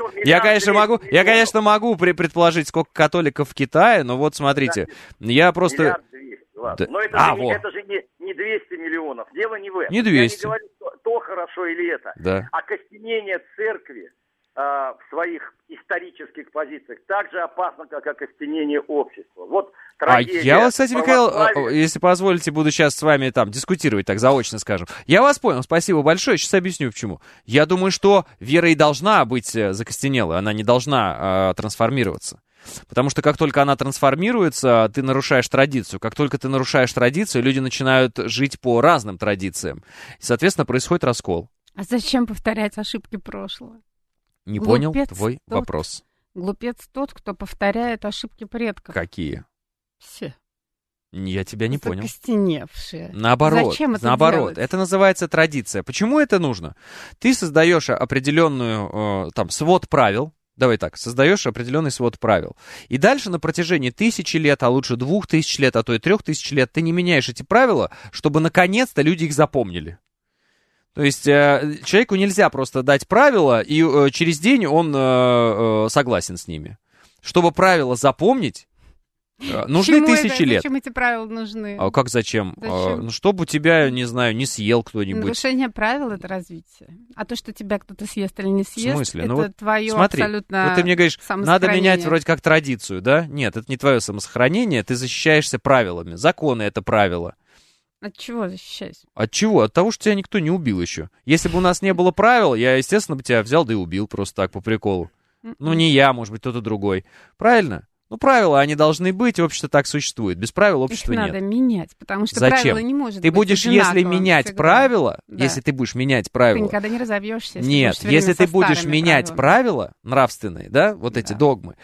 конечно могу предположить, сколько католиков в Китае, но вот смотрите, я просто... Да. Но это же не 200 миллионов. Дело не в этом. Не 200. Я не говорю, то хорошо или это. Да. Окостенение церкви в своих исторических позициях так же опасно, как окостенение общества. Вот трагедия. Я вас, кстати, Михаил, если позволите, буду сейчас с вами там дискутировать, так заочно скажем. Я вас понял, спасибо большое. Сейчас объясню, почему. Я думаю, что вера и должна быть закостенелой, она не должна трансформироваться. Потому что как только она трансформируется, ты нарушаешь традицию. Как только ты нарушаешь традицию, люди начинают жить по разным традициям. И, соответственно, происходит раскол. А зачем повторять ошибки прошлого? Не понял твой вопрос. Глупец тот, кто повторяет ошибки предков. Какие? Все. Я тебя не понял. Закостеневшие. Наоборот, зачем это делать? Это называется традиция. Почему это нужно? Ты создаешь определенную, свод правил. Давай так, создаешь определенный свод правил. И дальше на протяжении 1000 лет, а лучше 2000 лет, а то и 3000 лет, ты не меняешь эти правила, чтобы наконец-то люди их запомнили. То есть человеку нельзя просто дать правила, и через день он согласен с ними. Чтобы правила запомнить, нужны 1000 лет. Зачем эти правила нужны? А как зачем? Чтобы тебя, не знаю, не съел кто-нибудь. Нарушение правил — это развитие. А то, что тебя кто-то съест или не съест, в смысле? это твое смотри, абсолютно вот ты мне говоришь, надо менять вроде как традицию, да? Нет, это не твое самосохранение, ты защищаешься правилами. Законы — это правила. От чего защищаюсь? От чего? От того, что тебя никто не убил еще. Если бы у нас не было правил, я, естественно, бы тебя взял да и убил просто так, по приколу. Ну, не я, может быть, кто-то другой. Правильно? Ну, правила, они должны быть, общество так существует. Без правил общества нет. Их надо менять, потому что зачем? правила не может быть ты будешь, если менять всегда. Правила, да. Если ты будешь менять правила... Ты никогда не разовьешься. Нет, если ты будешь менять правила нравственные, да, вот эти догмы,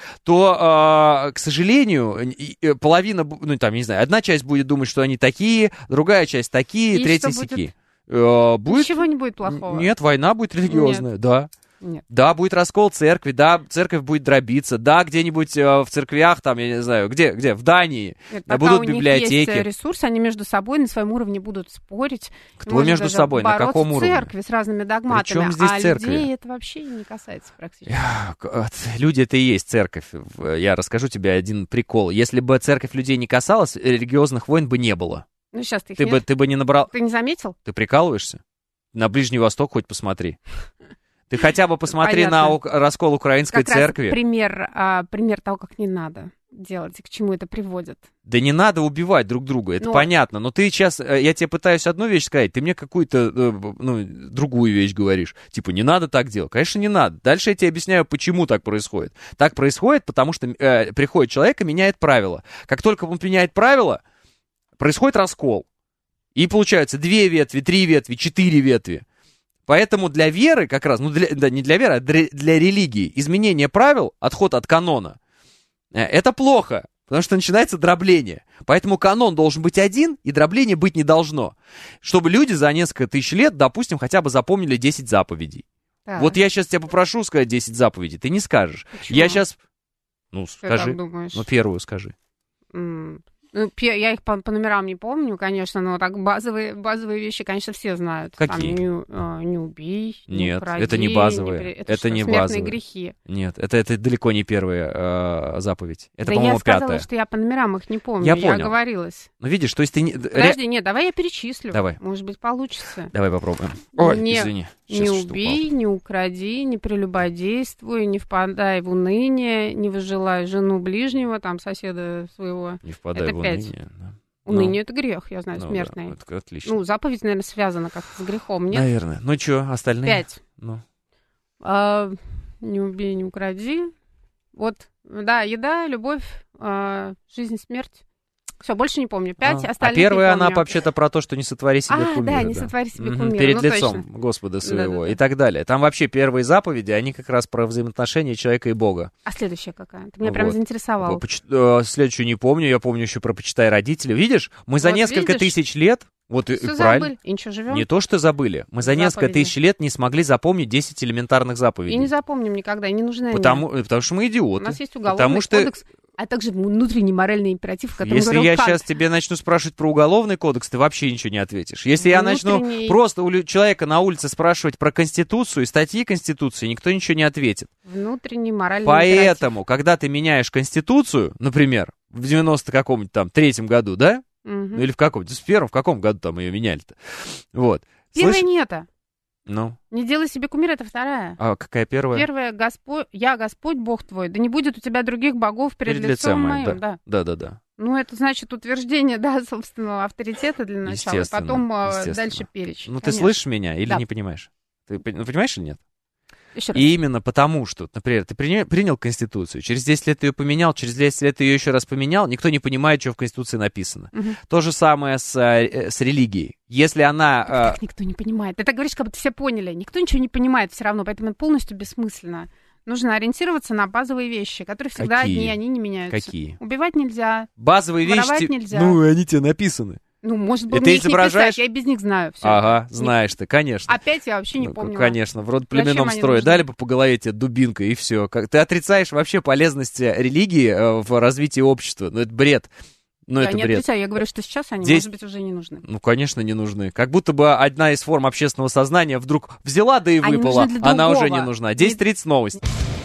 то, к сожалению, половина, не знаю, одна часть будет думать, что они такие, другая часть такие, третья сякие. Ничего не будет плохого. Нет, война будет религиозная, нет. Да. Нет. Да, будет раскол церкви, да, церковь будет дробиться, да, где-нибудь в церквях, там, я не знаю, где, в Дании, да, будут библиотеки. Есть ресурсы, они между собой на своем уровне будут спорить. Кто между собой, на каком уровне? Церкви с разными догматами, причем здесь церкви? Людей это вообще не касается практически. Люди — это и есть церковь. Я расскажу тебе один прикол. Если бы церковь людей не касалась, религиозных войн бы не было. Ну, сейчас ты бы не набрал... Ты не заметил? Ты прикалываешься? На Ближний Восток хоть посмотри. Ты хотя бы посмотри на раскол украинской церкви. Пример того, как не надо делать и к чему это приводит. Да не надо убивать друг друга, это понятно. Но ты сейчас, я тебе пытаюсь одну вещь сказать, ты мне какую-то, другую вещь говоришь. Типа, не надо так делать. Конечно, не надо. Дальше я тебе объясняю, почему так происходит. Так происходит, потому что приходит человек и меняет правила. Как только он меняет правила, происходит раскол. И получается 2 ветви, 3 ветви, 4 ветви. Поэтому для веры как раз, не для веры, а для религии, изменение правил, отход от канона, это плохо, потому что начинается дробление. Поэтому канон должен быть один, и дробления быть не должно. Чтобы люди за несколько тысяч лет, допустим, хотя бы запомнили 10 заповедей. Так. Вот я сейчас тебя попрошу сказать 10 заповедей, ты не скажешь. Почему? Я сейчас... скажи. Первую скажи. Я их по номерам не помню, конечно, но так базовые вещи, конечно, все знают. Какие? Там, не убей, нет, укради, это не базовые. Это не смертные базовые грехи. Нет, это далеко не первая заповедь. Это, да по-моему, 5-я. Я сказала, что я по номерам их не помню. Я понял. Я оговорилась. Ну, видишь, то есть ты... Подожди, нет, давай я перечислю. Давай. Может быть, получится. Давай попробуем. Ой, извини. Не убей, не укради, не прелюбодействуй, не впадай в уныние, не выжелай жену ближнего, там, соседа своего. Не впадай в уныние, да. Уныние — это грех, я знаю, смертный. Да, это отлично. Заповедь, наверное, связана как-то с грехом, нет? Наверное. Ну, что, остальные? 5. Не убей, не укради. Вот, да, еда, любовь, жизнь, смерть. Все, больше не помню. 5 остальных А первая не помню. она вообще-то про то, что не сотвори себе кумира. Не сотвори себе кумира. Перед лицом Господа своего и так далее. Там вообще первые заповеди, они как раз про взаимоотношения человека и Бога. А следующая какая? Ты меня прям заинтересовал. Следующую не помню, я помню еще про «Почитай родителей». Видишь, мы за несколько тысяч лет... Вот все правильно. Забыли, и ничего, живем. Не то, что забыли. Мы за несколько тысяч лет не смогли запомнить 10 элементарных заповедей. И не запомним никогда, и не нужны потому что мы идиоты. У нас есть уголовный кодекс, а также внутренний моральный императив, который Если я сейчас тебе начну спрашивать про уголовный кодекс, ты вообще ничего не ответишь. Если я начну просто у человека на улице спрашивать про Конституцию и статьи Конституции, никто ничего не ответит. Внутренний моральный Поэтому, когда ты меняешь Конституцию, например, в 93-м году, да? Ну, или в каком-то, в каком году там ее меняли-то? Вот. Первая не это. Ну? Не делай себе кумира, это вторая. А какая первая? Первая, я Господь, Бог твой, да не будет у тебя других богов перед лицом моим. Да. Ну, это значит утверждение, да, собственного авторитета для начала, потом дальше перечень. Ну, ты слышишь меня или не понимаешь? Ты понимаешь или нет? И именно потому, что, например, ты принял Конституцию, через 10 лет ты ее поменял, через 10 лет ты ее еще раз поменял, никто не понимает, что в Конституции написано. То же самое с религией. Если она... Как никто не понимает? Ты так говоришь, как будто все поняли. Никто ничего не понимает все равно, поэтому это полностью бессмысленно. Нужно ориентироваться на базовые вещи, которые всегда одни, они не меняются. Какие? Убивать нельзя. Базовые вещи... нельзя. Ну, они тебе написаны. Ну, может быть, мне их не писать, я и без них знаю. Всё. Ага, знаешь ты, конечно. Опять я вообще не помню. Конечно, в родоплеменном строе дали бы по голове тебе дубинкой, и все. Ты отрицаешь вообще полезность религии в развитии общества. Ну, это бред. Ну, я это не бред. Отрицаю, я говорю, что сейчас они, может быть, уже не нужны. Ну, конечно, не нужны. Как будто бы одна из форм общественного сознания вдруг взяла, да и выпала. Она уже не нужна. 10:30 новости.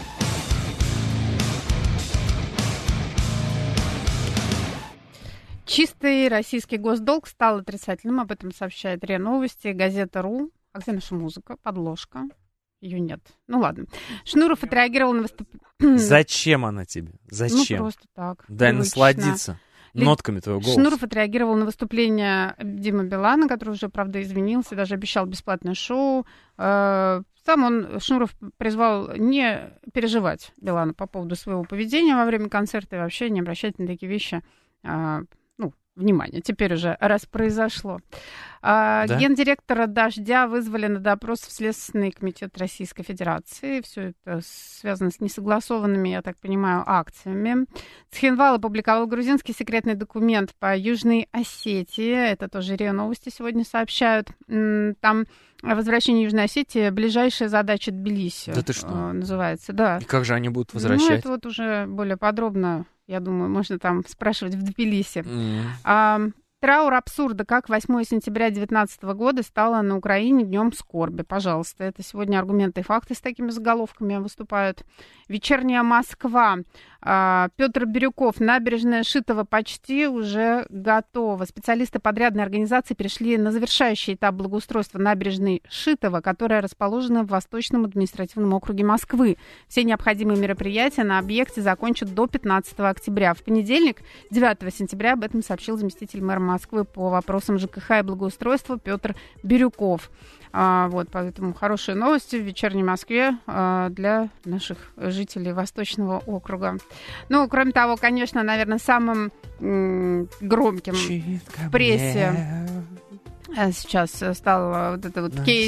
Чистый российский госдолг стал отрицательным, об этом сообщает РИА Новости, газета.ру. А где наша музыка? Подложка. Ее нет. Ну ладно. Шнуров отреагировал на выступление. Зачем она тебе? Зачем? Ну просто так. Дай насладиться нотками твоего голоса. Шнуров отреагировал на выступление Димы Билана, который уже, правда, извинился, даже обещал бесплатное шоу. Шнуров призвал не переживать Билана по поводу своего поведения во время концерта и вообще не обращать на такие вещи внимание, теперь уже раз произошло. Да? Гендиректора «Дождя» вызвали на допрос в Следственный комитет Российской Федерации. Все это связано с несогласованными, я так понимаю, акциями. Цхинвал опубликовал грузинский секретный документ по Южной Осетии. Это тоже РИА Новости сегодня сообщают. Там возвращение Южной Осетии — ближайшая задача Тбилиси. Да ты что? Называется, да. И как же они будут возвращать? Ну, это вот уже более подробно. Я думаю, можно там спрашивать в Тбилиси. Траур абсурда, как 8 сентября 2019 года стало на Украине днем скорби. Пожалуйста, это сегодня аргументы и факты с такими заголовками выступают. Вечерняя Москва. Петр Бирюков. Набережная Шитова почти уже готова. Специалисты подрядной организации перешли на завершающий этап благоустройства набережной Шитова, которая расположена в Восточном административном округе Москвы. Все необходимые мероприятия на объекте закончат до 15 октября. В понедельник, 9 сентября, об этом сообщил заместитель мэра Москвы по вопросам ЖКХ и благоустройства Петр Бирюков. Поэтому хорошие новости в вечерней Москве для наших жителей Восточного округа. Ну, кроме того, конечно, наверное, самым громким в прессе сейчас стал вот этот вот кейс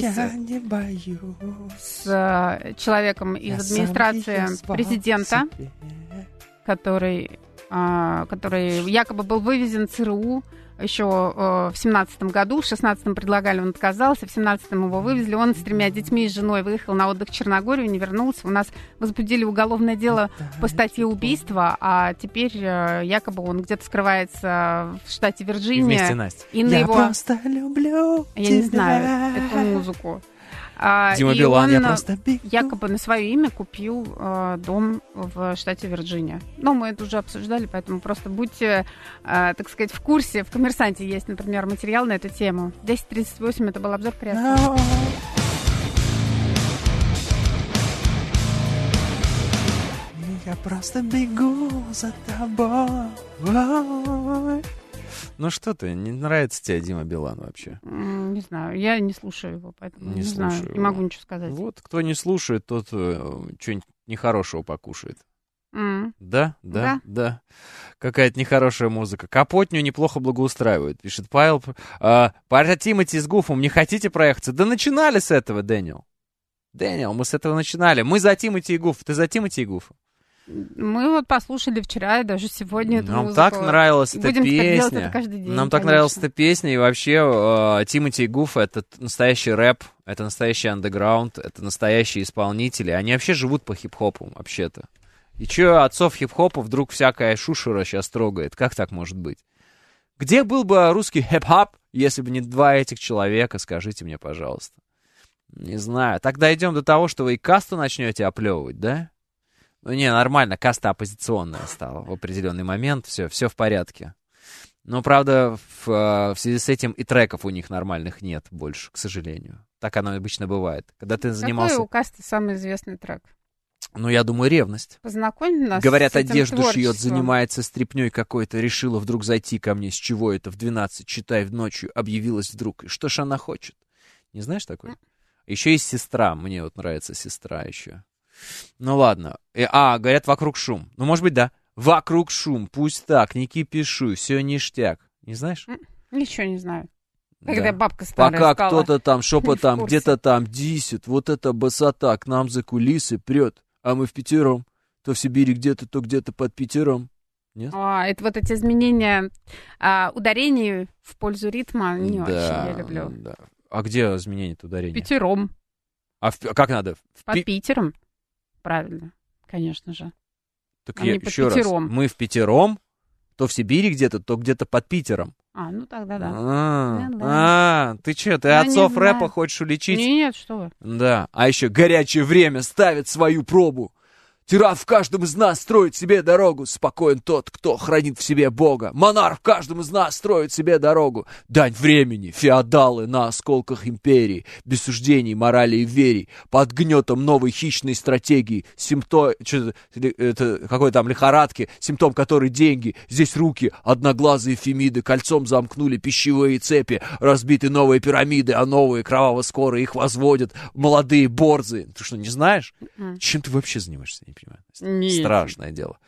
с человеком из администрации президента, который якобы был вывезен ЦРУ еще в 17-м году. В 16-м предлагали, он отказался. В 17-м его вывезли. Он с 3 детьми и женой выехал на отдых в Черногорию, не вернулся. У нас возбудили уголовное дело по статье убийства, а теперь якобы он где-то скрывается в штате Вирджиния. И вместе Настя. И на его... просто люблю Я не знаю эту музыку. Дима и Билан, он я просто якобы на свое имя купил дом в штате Вирджиния. Но мы это уже обсуждали, поэтому просто будьте, так сказать, в курсе. В «Коммерсанте» есть, например, материал на эту тему. 10:38 это был обзор креатива. Я просто бегу за тобой. Ну что ты, не нравится тебе Дима Билан вообще? Не знаю, я не слушаю его, поэтому не знаю, не могу ничего сказать. Вот, кто не слушает, тот что-нибудь нехорошего покушает. Да. Какая-то нехорошая музыка. Капотню неплохо благоустраивает, пишет Павел. Про Тимати с Гуфом не хотите проехаться? Да начинали с этого, Дэниел. Мы с этого начинали. Мы за Тимати и Гуф. Ты за Тимати и Гуфа? Мы вот послушали вчера и даже сегодня эту музыку. Нам так нравилась эта песня. Будем делать это каждый день, Нам так нравилась эта песня. И вообще Тимати и Гуф — это настоящий рэп, это настоящий андеграунд, это настоящие исполнители. Они вообще живут по хип-хопу, вообще-то. И чё отцов хип-хопа вдруг всякая шушера сейчас трогает? Как так может быть? Где был бы русский хип-хоп, если бы не два этих человека? Скажите мне, пожалуйста. Не знаю. Тогда идем до того, что вы и касту начнете оплевывать, да? Ну, не, нормально, каста оппозиционная стала в определенный момент, все в порядке. Но, правда, в связи с этим и треков у них нормальных нет больше, к сожалению. Так оно обычно бывает. Когда ты занимался... Какой у касты самый известный трек? Ну, я думаю, «Ревность». Познакомь нас. Говорят, с этим одежду творчеством. шьет, занимается стряпнёй какой-то, решила вдруг зайти ко мне. С чего это в 12, читай, в ночью, объявилась вдруг. И что ж она хочет? Не знаешь такой? Еще есть «Сестра». Мне вот нравится «Сестра» еще. Ну ладно. Говорят, «Вокруг шум». Ну, может быть, да. «Вокруг шум», пусть так, не кипишуй, все ништяк. Не знаешь? Ничего не знаю. Когда бабка старая Пока сказала. кто-то там шепотом где-то там дисит, вот эта басота к нам за кулисы прет, а мы впятером. То в Сибири где-то, то где-то под Питером. Нет? Это вот эти изменения ударений в пользу ритма не очень я люблю. Да. А где изменение-то ударения? Питером. Как надо? Под Питером. Правильно, конечно же. Так еще раз. Мы в Питером, то в Сибири где-то, то где-то под Питером. Ну тогда да. Ты что, ты отцов рэпа хочешь уличить? Нет, что вы. Да, а еще «Горячее время» ставит свою пробу. Тиран в каждом из нас строит себе дорогу. Спокоен тот, кто хранит в себе Бога. Монарх в каждом из нас строит себе дорогу. Дань времени, феодалы на осколках империи. Без суждений, морали и верий. Под гнетом новой хищной стратегии. Какой там лихорадки. Симптом которой деньги. Здесь руки, одноглазые фемиды. Кольцом замкнули пищевые цепи. Разбиты новые пирамиды, а новые кроваво-скорые их возводят. Молодые борзы. Ты что, не знаешь? Чем ты вообще занимаешься? Понимаю. Нет. Страшное дело.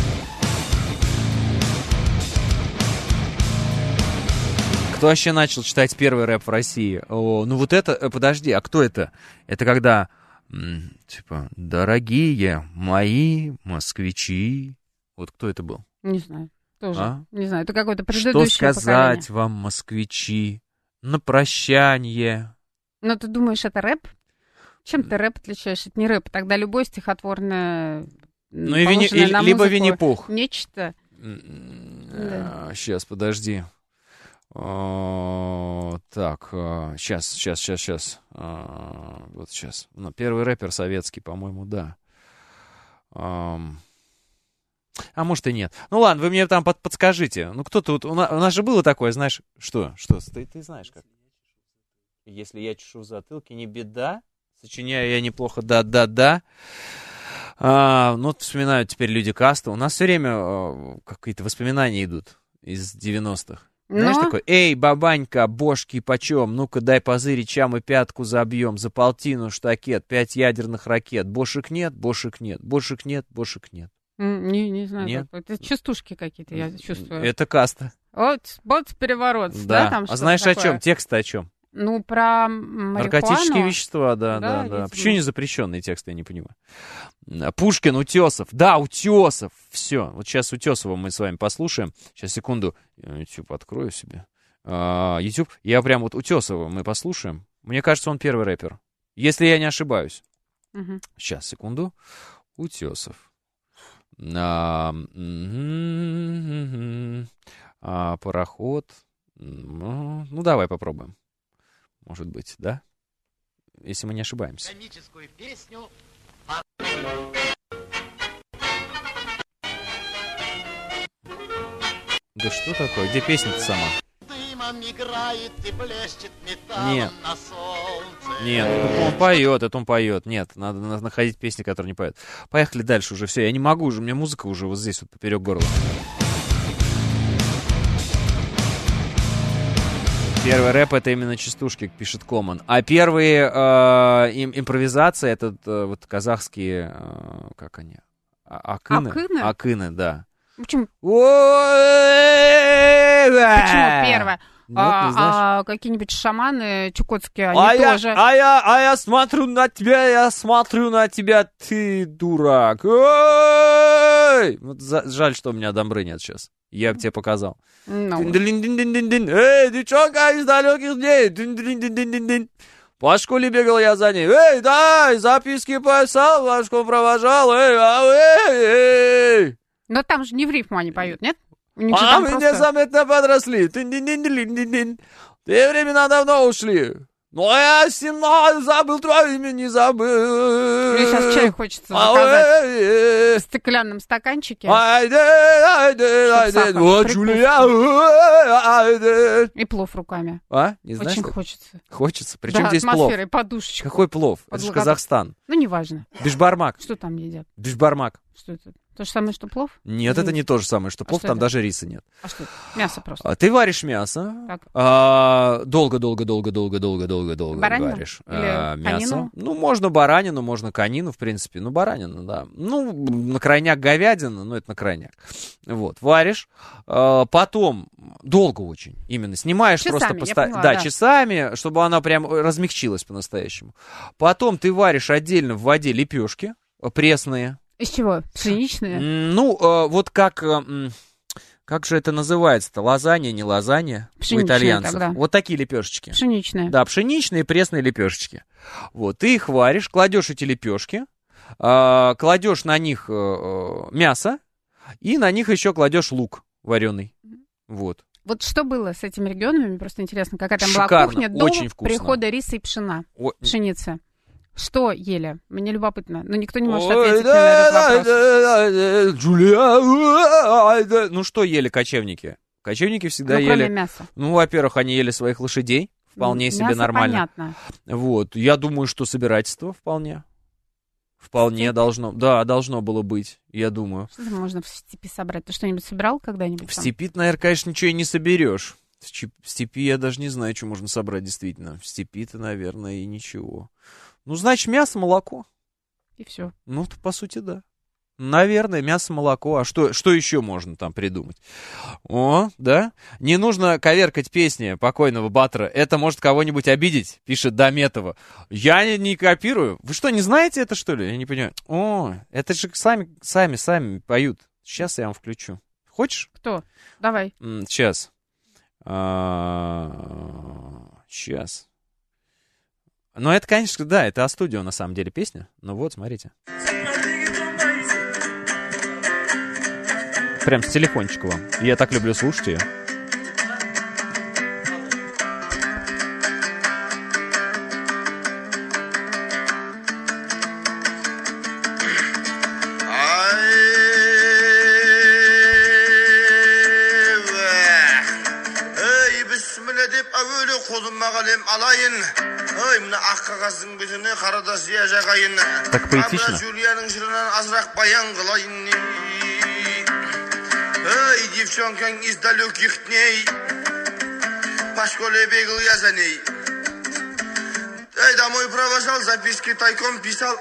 Кто вообще начал читать первый рэп в России? Ну вот это, подожди, а кто это? Это когда, типа, дорогие мои москвичи. Вот кто это был? Не знаю. Тоже. Не знаю, это какое-то предыдущее Что сказать вам, москвичи, на прощанье? Ну ты думаешь, это рэп? Чем ты рэп отличаешь? Это не рэп. Тогда любое стихотворное, ну, и либо Винни-Пух. Нечто. Сейчас, подожди. Так, сейчас. Вот сейчас. Ну, первый рэпер советский, по-моему, да. А может и нет. Ну ладно, вы мне там подскажите. Ну кто тут? У нас же было такое, знаешь, что? Ты знаешь как? Если я чешу в затылке, не беда. Сочиняю я неплохо, да. Ну, вспоминают теперь люди каста. У нас все время какие-то воспоминания идут из 90-х. Знаешь, такой: эй, бабанька, бошки почем? Ну-ка, дай позырить, чам и пятку забьем. За полтину штакет, 5 ядерных ракет. Бошек нет. Не знаю. Нет? Это частушки какие-то, я чувствую. Это каста. Вот переворот. Да. Там а знаешь такое? О чем? Текст-то о чем? Ну, про марихуану. Наркотические вещества, да. Почему не запрещенные тексты, я не понимаю. Пушкин, Утесов. Да, Утесов. Все. Вот сейчас Утесова мы с вами послушаем. Сейчас, секунду. YouTube открою себе. YouTube. Я прям вот Утесова мы послушаем. Мне кажется, он первый рэпер. Если я не ошибаюсь. Сейчас, секунду. Утесов. Пароход. Ну, давай попробуем. Может быть, да? Если мы не ошибаемся. Комическую песню. Да что такое? Где песня-то сама? Дымом играет и блещет металлом на солнце. Нет, это он поет. Нет, надо находить песни, которые не поют. Поехали дальше уже. Все, я не могу уже, у меня музыка уже вот здесь вот поперек горла. Первый рэп — это именно частушки, пишет Коман. А первые импровизации — это вот казахские, как они, Акыны, да. Почему? Почему первое? Какие-нибудь шаманы чукотские, они тоже... я смотрю на тебя, ты дурак. Ой! Вот жаль, что у меня домбры нет сейчас. Я бы тебе показал. Эй, девчонка из далеких дней. По школе бегал я за ней. Эй, дай, записки писал, Машку провожал. Эй. Но там же не в рифму они поют, нет? Мы незаметно подросли. Те времена давно ушли. Но я 17 забыл, твое имя не забыл. Мне сейчас чай хочется заказать в стеклянном стаканчике. Вот, Джулия. И плов руками. Не знаешь? Очень хочется. Хочется? Причем здесь плов? Атмосфера и подушечка. Какой плов? Это же Казахстан. Ну, неважно. Бишбармак. Что там едят? Бишбармак. Что это? То же самое, что плов? Нет, это не то же самое, что плов, там даже риса нет. А что это? Мясо просто. Ты варишь мясо, долго варишь мясо. Ну, можно баранину, можно конину, в принципе. Ну, баранину, да. Ну, на крайняк говядина, но это на крайняк. Вот, варишь. Потом, долго очень, именно, снимаешь часами, просто... Да, часами, чтобы она прям размягчилась по-настоящему. Потом ты варишь отдельно в воде лепешки пресные. Из чего? Пшеничные? Ну, вот как же это называется-то? Лазанья, не лазанья у итальянцев? Тогда. Вот такие лепешечки. Пшеничные. Да, пшеничные пресные лепешечки. Вот, ты их варишь, кладешь эти лепешки, кладешь на них мясо, и на них еще кладешь лук вареный. Вот. Вот что было с этими регионами? Мне просто интересно, какая там была кухня до прихода риса и пшеницы. Что ели? Мне любопытно. Но никто не может ответить на этот вопрос. Джулия! Ну, что ели кочевники? Кочевники всегда ели... кроме мяса. Ну, во-первых, они ели своих лошадей. Вполне себе мясо нормально. Понятно. Вот. Я думаю, что собирательство вполне. Вполне должно... Да, должно было быть, я думаю. Что можно в степи собрать? Ты что-нибудь собирал когда-нибудь? В степи, наверное, конечно, ничего и не соберешь. В степи я даже не знаю, что можно собрать, действительно. В степи-то, наверное, и ничего. Ну, значит, мясо, молоко. И все. Ну, по сути, да. Наверное, мясо, молоко. А что еще можно там придумать? О, да? Не нужно коверкать песни покойного Баттера. Это может кого-нибудь обидеть, пишет Дометова. Я не копирую. Вы что, не знаете это, что ли? Я не понимаю. О, это же сами поют. Сейчас я вам включу. Хочешь? Кто? Давай. Сейчас. Сейчас. Но это, конечно, да, это А-студио, на самом деле, песня. Ну вот, смотрите. Прям с телефончика вам. Я так люблю слушать ее. Так поэтично. Эй, девчонка из далеких дней, по школе бегал я за ней. Эй, домой провожал, записки тайком писал.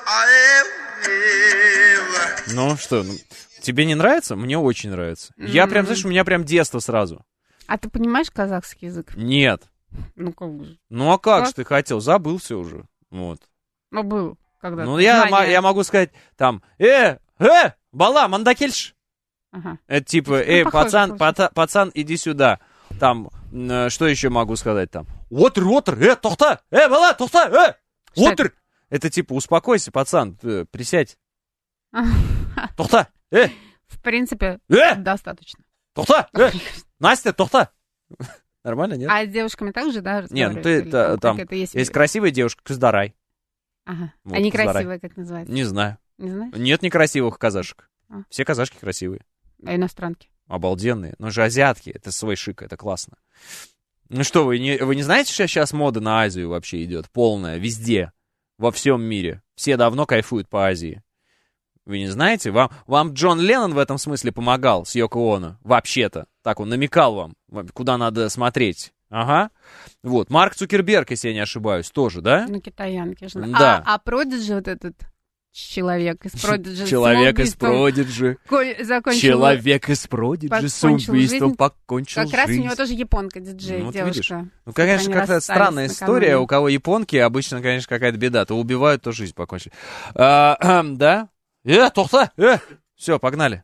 Ну что, тебе не нравится? Мне очень нравится. Я прям, знаешь, у меня прям детство сразу. А ты понимаешь казахский язык? Нет. Ну как же? Ну а как же ты хотел? Забыл все уже. Вот. Ну был когда-то. Ну я могу сказать там, бала, мандакельш. Ага. Это типа, пацан, иди сюда. Там, что еще могу сказать там? Отыр, тохта, бала, тохта, отыр. Это типа, успокойся, пацан, присядь. Тохта, В принципе, достаточно. Тохта, Настя, тохта. Нормально, нет? А с девушками также, да? Нет, ну ты там, есть красивая девушка, кыздарай. Ага. Вот, а некрасивая, как называется? Не знаю. Не знаешь? Нет некрасивых казашек. Все казашки красивые. А иностранки? Обалденные. Но же азиатки, это свой шик, это классно. Ну что, вы не знаете, что сейчас мода на Азию вообще идет? Полная, везде, во всем мире. Все давно кайфуют по Азии. Вы не знаете? Вам Джон Леннон в этом смысле помогал с Йоко Оно. Вообще-то. Так он намекал вам, куда надо смотреть. Ага. Вот. Марк Цукерберг, если я не ошибаюсь, тоже, да? Ну, китаянки же. Да. А Продиджи вот этот... человек из Продиджи. Человек из Продиджи. Человек из Продиджи с убийством покончил жизнь. Как раз у него тоже японка-диджей, девушка. Ну, конечно, какая-то странная история. У кого японки, обычно, конечно, какая-то беда. То убивают, то жизнь покончили. Да? Тухта! Все, погнали.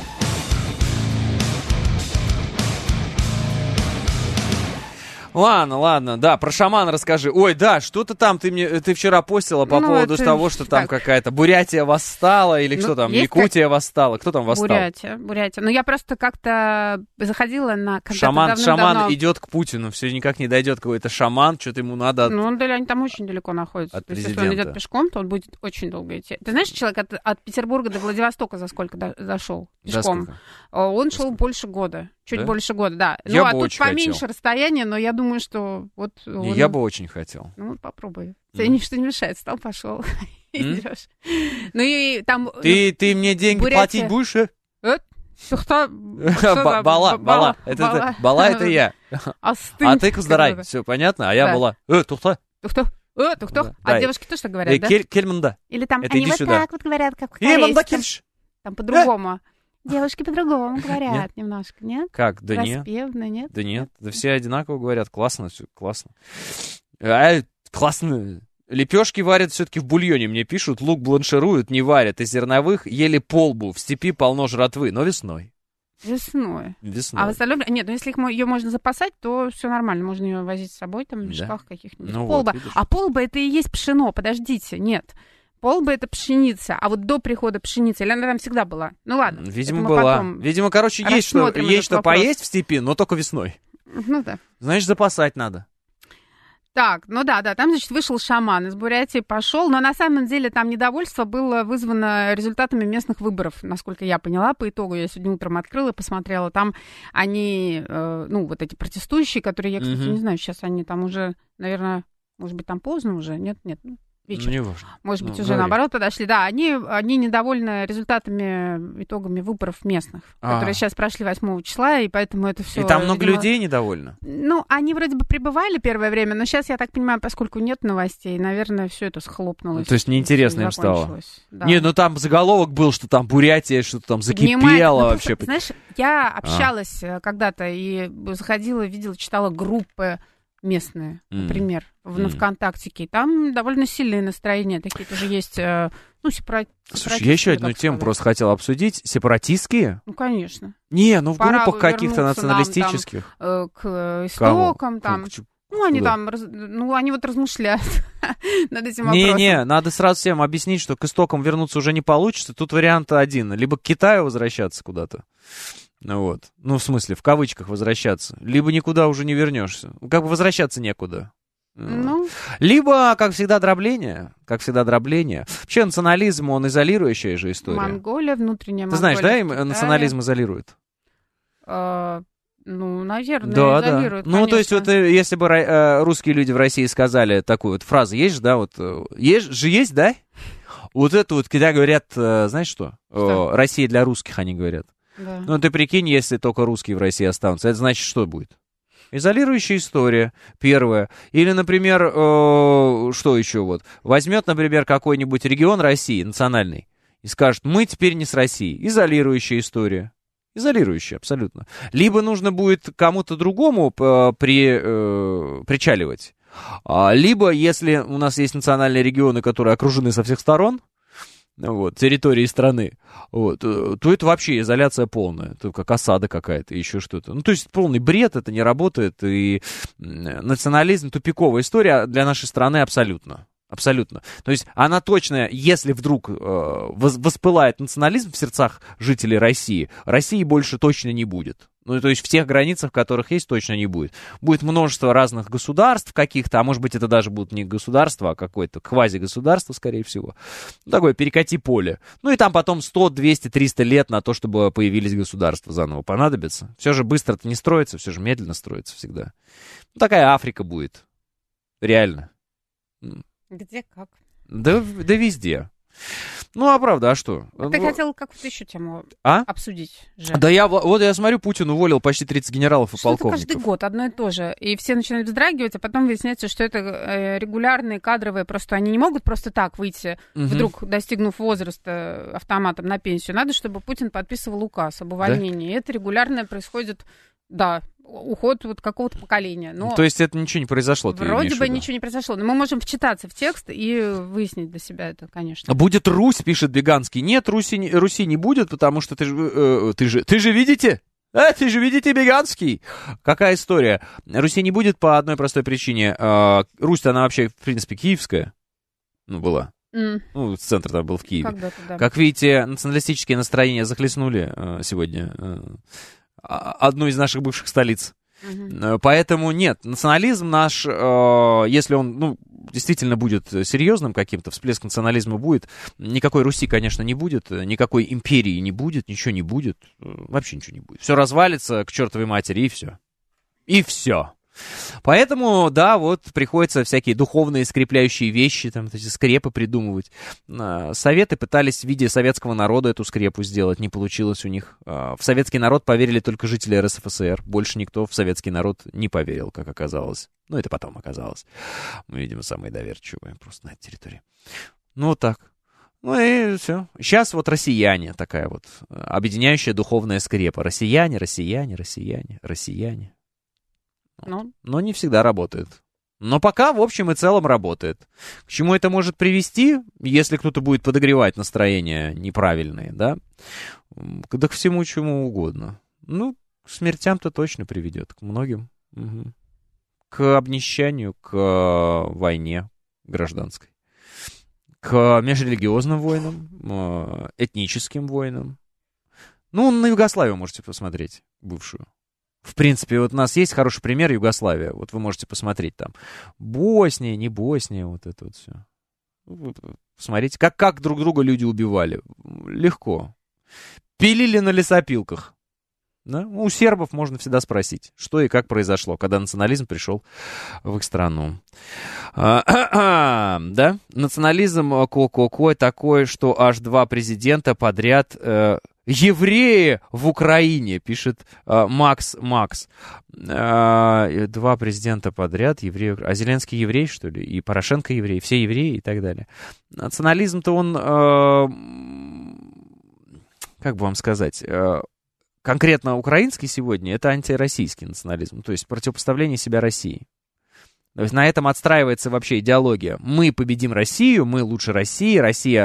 Ладно, да, про шамана расскажи. Ой, да, что-то там ты вчера постила по поводу того, что там какая-то Бурятия восстала, или что там, Якутия восстала, кто там восстал? Бурятия. Ну, я просто как-то заходила на... Шаман идет к Путину, все никак не дойдет какой-то шаман, что-то ему надо... Ну, они там очень далеко находятся. От президента. Если он идет пешком, то он будет очень долго идти. Ты знаешь, человек от Петербурга до Владивостока за сколько дошел пешком? Он шел больше года. Чуть больше года, да. Ну, а тут поменьше расстояние, но я думаю, что вот... Я бы очень хотел. Ну, попробуй. Тебе ничто не мешает. Встал, пошел. Идешь. Ну, и там... Ты мне деньги платить будешь? Бала. Бала это я. А ты Куздарай. Все понятно? А я Бала. Тухта. А девушки тоже так говорят, да? Кельманда. Или там они вот так вот говорят, как корейцы. Там по-другому. Девушки по-другому говорят немножко, нет? Как? Да нет. Распевно, нет? Да нет. Да все одинаково говорят. Классно все, классно. Классно. Лепешки варят все-таки в бульоне, мне пишут. Лук бланшируют, не варят. Из зерновых ели полбу. В степи полно жратвы, но весной. Весной. А в остальном... Нет, ну если ее можно запасать, то все нормально. Можно ее возить с собой, там, в мешках каких-нибудь. Ну, полба. Вот, а полба это и есть пшено, подождите, нет. Полба это пшеница, а вот до прихода пшеницы, или она там всегда была? Ну ладно. Видимо, была. Видимо, короче, есть что поесть в степи, но только весной. Ну да. Значит, запасать надо. Так, ну да, там, значит, вышел шаман из Бурятии, пошел, но на самом деле там недовольство было вызвано результатами местных выборов, насколько я поняла, по итогу. Я сегодня утром открыла, посмотрела, там они, вот эти протестующие, которые, я, кстати, не знаю, сейчас они там уже, наверное, может быть, там поздно уже, нет, вечер. Не важно. Может быть, уже наоборот подошли. Да, они недовольны результатами, итогами выборов местных, которые сейчас прошли 8 числа, и поэтому это все... И там много людей недовольны? Ну, они вроде бы пребывали первое время, но сейчас, я так понимаю, поскольку нет новостей, наверное, все это схлопнулось. То есть неинтересно им стало? Да. Не, ну там заголовок был, что там Бурятия, что-то там закипело вообще. Знаешь, я общалась когда-то и заходила, видела, читала группы местные, например, на ВКонтактике. И там довольно сильные настроения такие тоже есть. Сепаратистские. Слушай, я еще одну тему просто хотел обсудить. Сепаратистские? Ну, конечно. Не, в группах каких-то националистических. К истокам там. Они там, они вот размышляют над этим вопросом. Не, надо сразу всем объяснить, что к истокам вернуться уже не получится. Тут вариант один. Либо к Китаю возвращаться куда-то. В смысле, в кавычках возвращаться. Либо никуда уже не вернешься. Как бы возвращаться некуда. Либо, как всегда, дробление. Вообще национализм, он изолирующая же история. Монголия, внутренняя Монголия. Ты знаешь, да, национализм изолирует? Наверное, Да. изолирует, конечно. То есть, вот если бы русские люди в России сказали такую вот фразу, есть же, да, есть, да? Вот это вот, когда говорят, знаешь что? Россия для русских, они говорят. Да. Ты прикинь, если только русские в России останутся, это значит, что будет? Изолирующая история, первое. Или, например, что еще вот? Возьмет, например, какой-нибудь регион России, национальный, и скажет, мы теперь не с Россией. Изолирующая история. Изолирующая, абсолютно. Либо нужно будет кому-то другому причаливать. Либо, если у нас есть национальные регионы, которые окружены со всех сторон, территории страны, то это вообще изоляция полная. Это как осада какая-то, еще что-то. То есть полный бред, это не работает. И национализм — тупиковая история для нашей страны абсолютно. Абсолютно. То есть она точно, если вдруг воспылает национализм в сердцах жителей России больше точно не будет. То есть в тех границах, в которых есть, точно не будет. Будет множество разных государств каких-то, а может быть, это даже будут не государства, а какое-то квазигосударство, скорее всего. Такое перекати поле. И там потом 100, 200, 300 лет на то, чтобы появились государства заново понадобится. Все же быстро-то не строится, все же медленно строится всегда. Такая Африка будет. Реально. Где как? Да везде. Ну, а правда, а что? Ты хотел какую-то еще тему обсудить же. Да я смотрю, Путин уволил почти 30 генералов и полковников. Каждый год одно и то же. И все начинают вздрагивать, а потом выясняется, что это регулярные, кадровые, просто они не могут просто так выйти, вдруг достигнув возраста автоматом на пенсию. Надо, чтобы Путин подписывал указ об увольнении. Да? И это регулярно происходит, да, уход вот какого-то поколения. Но то есть это ничего не произошло? Вроде бы ничего не произошло. Но мы можем вчитаться в текст и выяснить для себя это, конечно. Будет Русь, пишет Беганский. Нет, Руси не будет, потому что ты же видите? Ты же видите, Беганский? Какая история? Руси не будет по одной простой причине. Русь-то она вообще, в принципе, киевская. Ну, была. Ну, центр там был в Киеве. Да. Как видите, националистические настроения захлестнули сегодня одну из наших бывших столиц. Поэтому нет, национализм наш, если он, действительно будет серьезным каким-то, всплеск национализма будет, никакой Руси, конечно, не будет, никакой империи не будет, ничего не будет, вообще ничего не будет. Все развалится к чертовой матери, и все. И все. Поэтому, да, вот приходится всякие духовные скрепляющие вещи, там, эти скрепы придумывать. Советы пытались в виде советского народа эту скрепу сделать, не получилось у них. В советский народ поверили только жители РСФСР, больше никто в советский народ не поверил, как оказалось. Ну, это потом оказалось. Мы, видимо, самые доверчивые просто на этой территории. Ну, вот так. Ну и все. Сейчас вот россияне, такая вот объединяющая духовная скрепа. Россияне. Но не всегда работает. Но пока, в общем и целом, работает. К чему это может привести, если кто-то будет подогревать настроения неправильные, да? Да к всему чему угодно. Ну, к смертям-то точно приведет, к многим. К обнищанию, к войне гражданской. К межрелигиозным войнам, этническим войнам. Ну, на Югославию можете посмотреть, бывшую. В принципе, вот у нас есть хороший пример Югославия. Вот вы можете посмотреть там. Босния, не Босния, вот это вот все. Посмотрите, как друг друга люди убивали. Легко. Пилили на лесопилках. Да? У сербов можно всегда спросить, что и как произошло, когда национализм пришел в их страну. Да? Национализм такой, что аж 2 президента подряд... Евреи в Украине, пишет Макс. 2 президента подряд, евреи. А Зеленский еврей, что ли? И Порошенко еврей, все евреи и так далее. Национализм-то он, как бы вам сказать, конкретно украинский сегодня, это антироссийский национализм, то есть противопоставление себя России. То есть на этом отстраивается вообще идеология. Мы победим Россию, мы лучше России,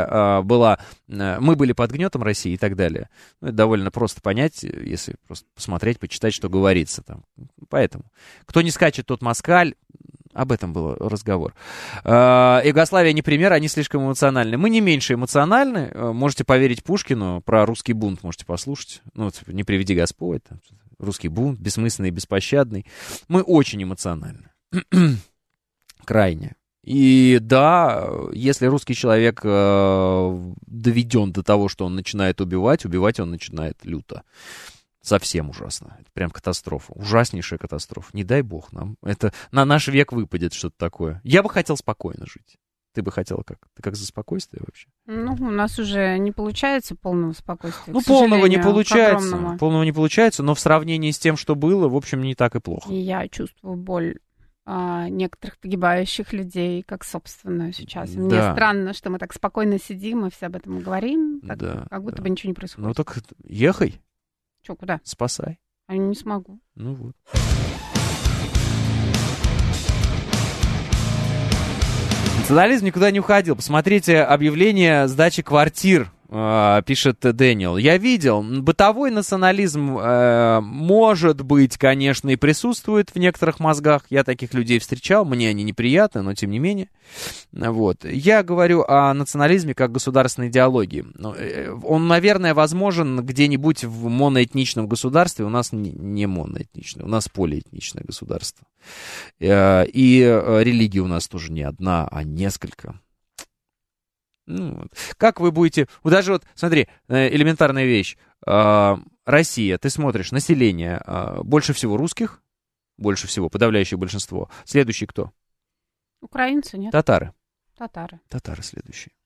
мы были под гнетом России и так далее. Ну, это довольно просто понять, если просто посмотреть, почитать, что говорится там. Поэтому, кто не скачет, тот москаль. Об этом был разговор. Югославия не пример, они слишком эмоциональны. Мы не меньше эмоциональны. Можете поверить Пушкину, про русский бунт можете послушать. Ну, не приведи Господь. Там, русский бунт, бессмысленный и беспощадный. Мы очень эмоциональны. Крайне. И да, если русский человек доведен до того, что он начинает убивать он начинает люто. Совсем ужасно. Это прям катастрофа. Ужаснейшая катастрофа. Не дай бог нам. Это на наш век выпадет что-то такое. Я бы хотел спокойно жить. Ты бы хотела как? Ты как за спокойствие вообще? Ну, у нас уже не получается полного спокойствия. Ну, полного не получается. Полного не получается, но в сравнении с тем, что было, в общем, не так и плохо. И я чувствую боль некоторых погибающих людей, как собственную сейчас. Да. Мне странно, что мы так спокойно сидим и все об этом говорим, так, да, как будто бы ничего не происходит. Ну так ехай. Че, куда? Спасай. А я не смогу. Ну вот. Национализм никуда не уходил. Посмотрите объявление сдачи квартир, пишет Дэниел. Я видел, бытовой национализм, может быть, конечно, и присутствует в некоторых мозгах. Я таких людей встречал, мне они неприятны, но тем не менее. Вот. Я говорю о национализме как государственной идеологии. Он, наверное, возможен где-нибудь в моноэтничном государстве. У нас не моноэтничное, у нас полиэтничное государство. И религия у нас тоже не одна, а несколько. Ну, как вы будете... Даже вот, смотри, элементарная вещь. Россия, ты смотришь, население, больше всего русских, больше всего, подавляющее большинство. Следующий кто? Украинцы, нет? Татары. Татары следующие.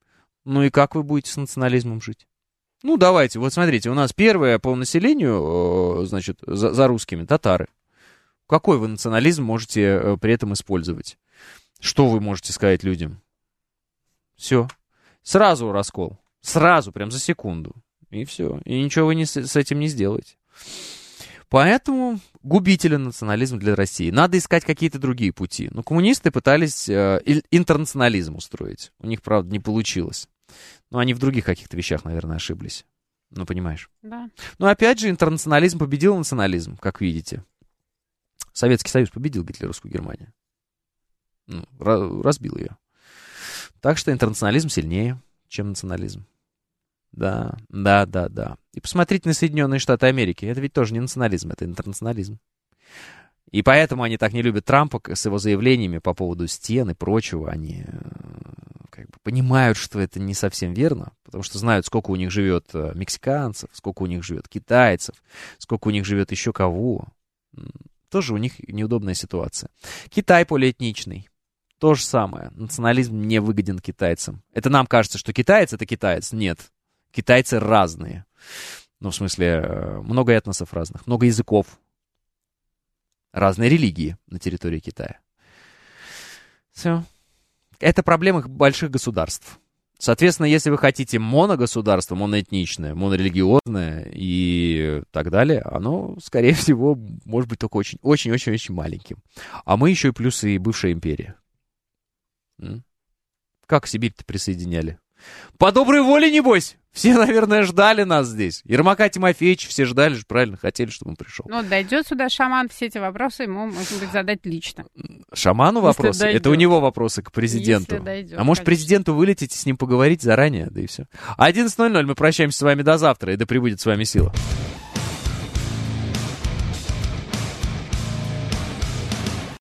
Ну и как вы будете с национализмом жить? Ну, давайте, вот смотрите, у нас первое по населению, значит, за русскими татары. Какой вы национализм можете при этом использовать? Что вы можете сказать людям? Все. Сразу раскол. Сразу, прям за секунду. И все. И ничего вы с этим не сделаете. Поэтому губителен национализм для России. Надо искать какие-то другие пути. Но коммунисты пытались интернационализм устроить. У них, правда, не получилось. Но они в других каких-то вещах, наверное, ошиблись. Ну, понимаешь? Да. Но опять же, интернационализм победил национализм, как видите. Советский Союз победил гитлеровскую Германию. Ну, разбил ее. Так что интернационализм сильнее, чем национализм. Да. И посмотрите на Соединенные Штаты Америки. Это ведь тоже не национализм, это интернационализм. И поэтому они так не любят Трампа с его заявлениями по поводу стен и прочего. Они как бы понимают, что это не совсем верно, потому что знают, сколько у них живет мексиканцев, сколько у них живет китайцев, сколько у них живет еще кого. Тоже у них неудобная ситуация. Китай полиэтничный. То же самое. Национализм не выгоден китайцам. Это нам кажется, что китаец — это китаец. Нет. Китайцы разные. Ну, в смысле, много этносов разных, много языков. Разные религии на территории Китая. Все. Это проблема больших государств. Соответственно, если вы хотите моногосударство, моноэтничное, монорелигиозное и так далее, оно, скорее всего, может быть только очень-очень-очень маленьким. А мы еще и плюс и бывшая империя. Как Сибирь-то присоединяли? По доброй воле, небось. Все, наверное, ждали нас здесь. Ермака Тимофеевича все ждали же, правильно, хотели, чтобы он пришел. Ну, дойдет сюда шаман, все эти вопросы ему, может быть, задать лично. Шаману вопросы? Это у него вопросы к президенту. Дойдет, а может, конечно, президенту вылететь и с ним поговорить заранее, да и все. 11:00, мы прощаемся с вами до завтра, и да пребудет с вами сила.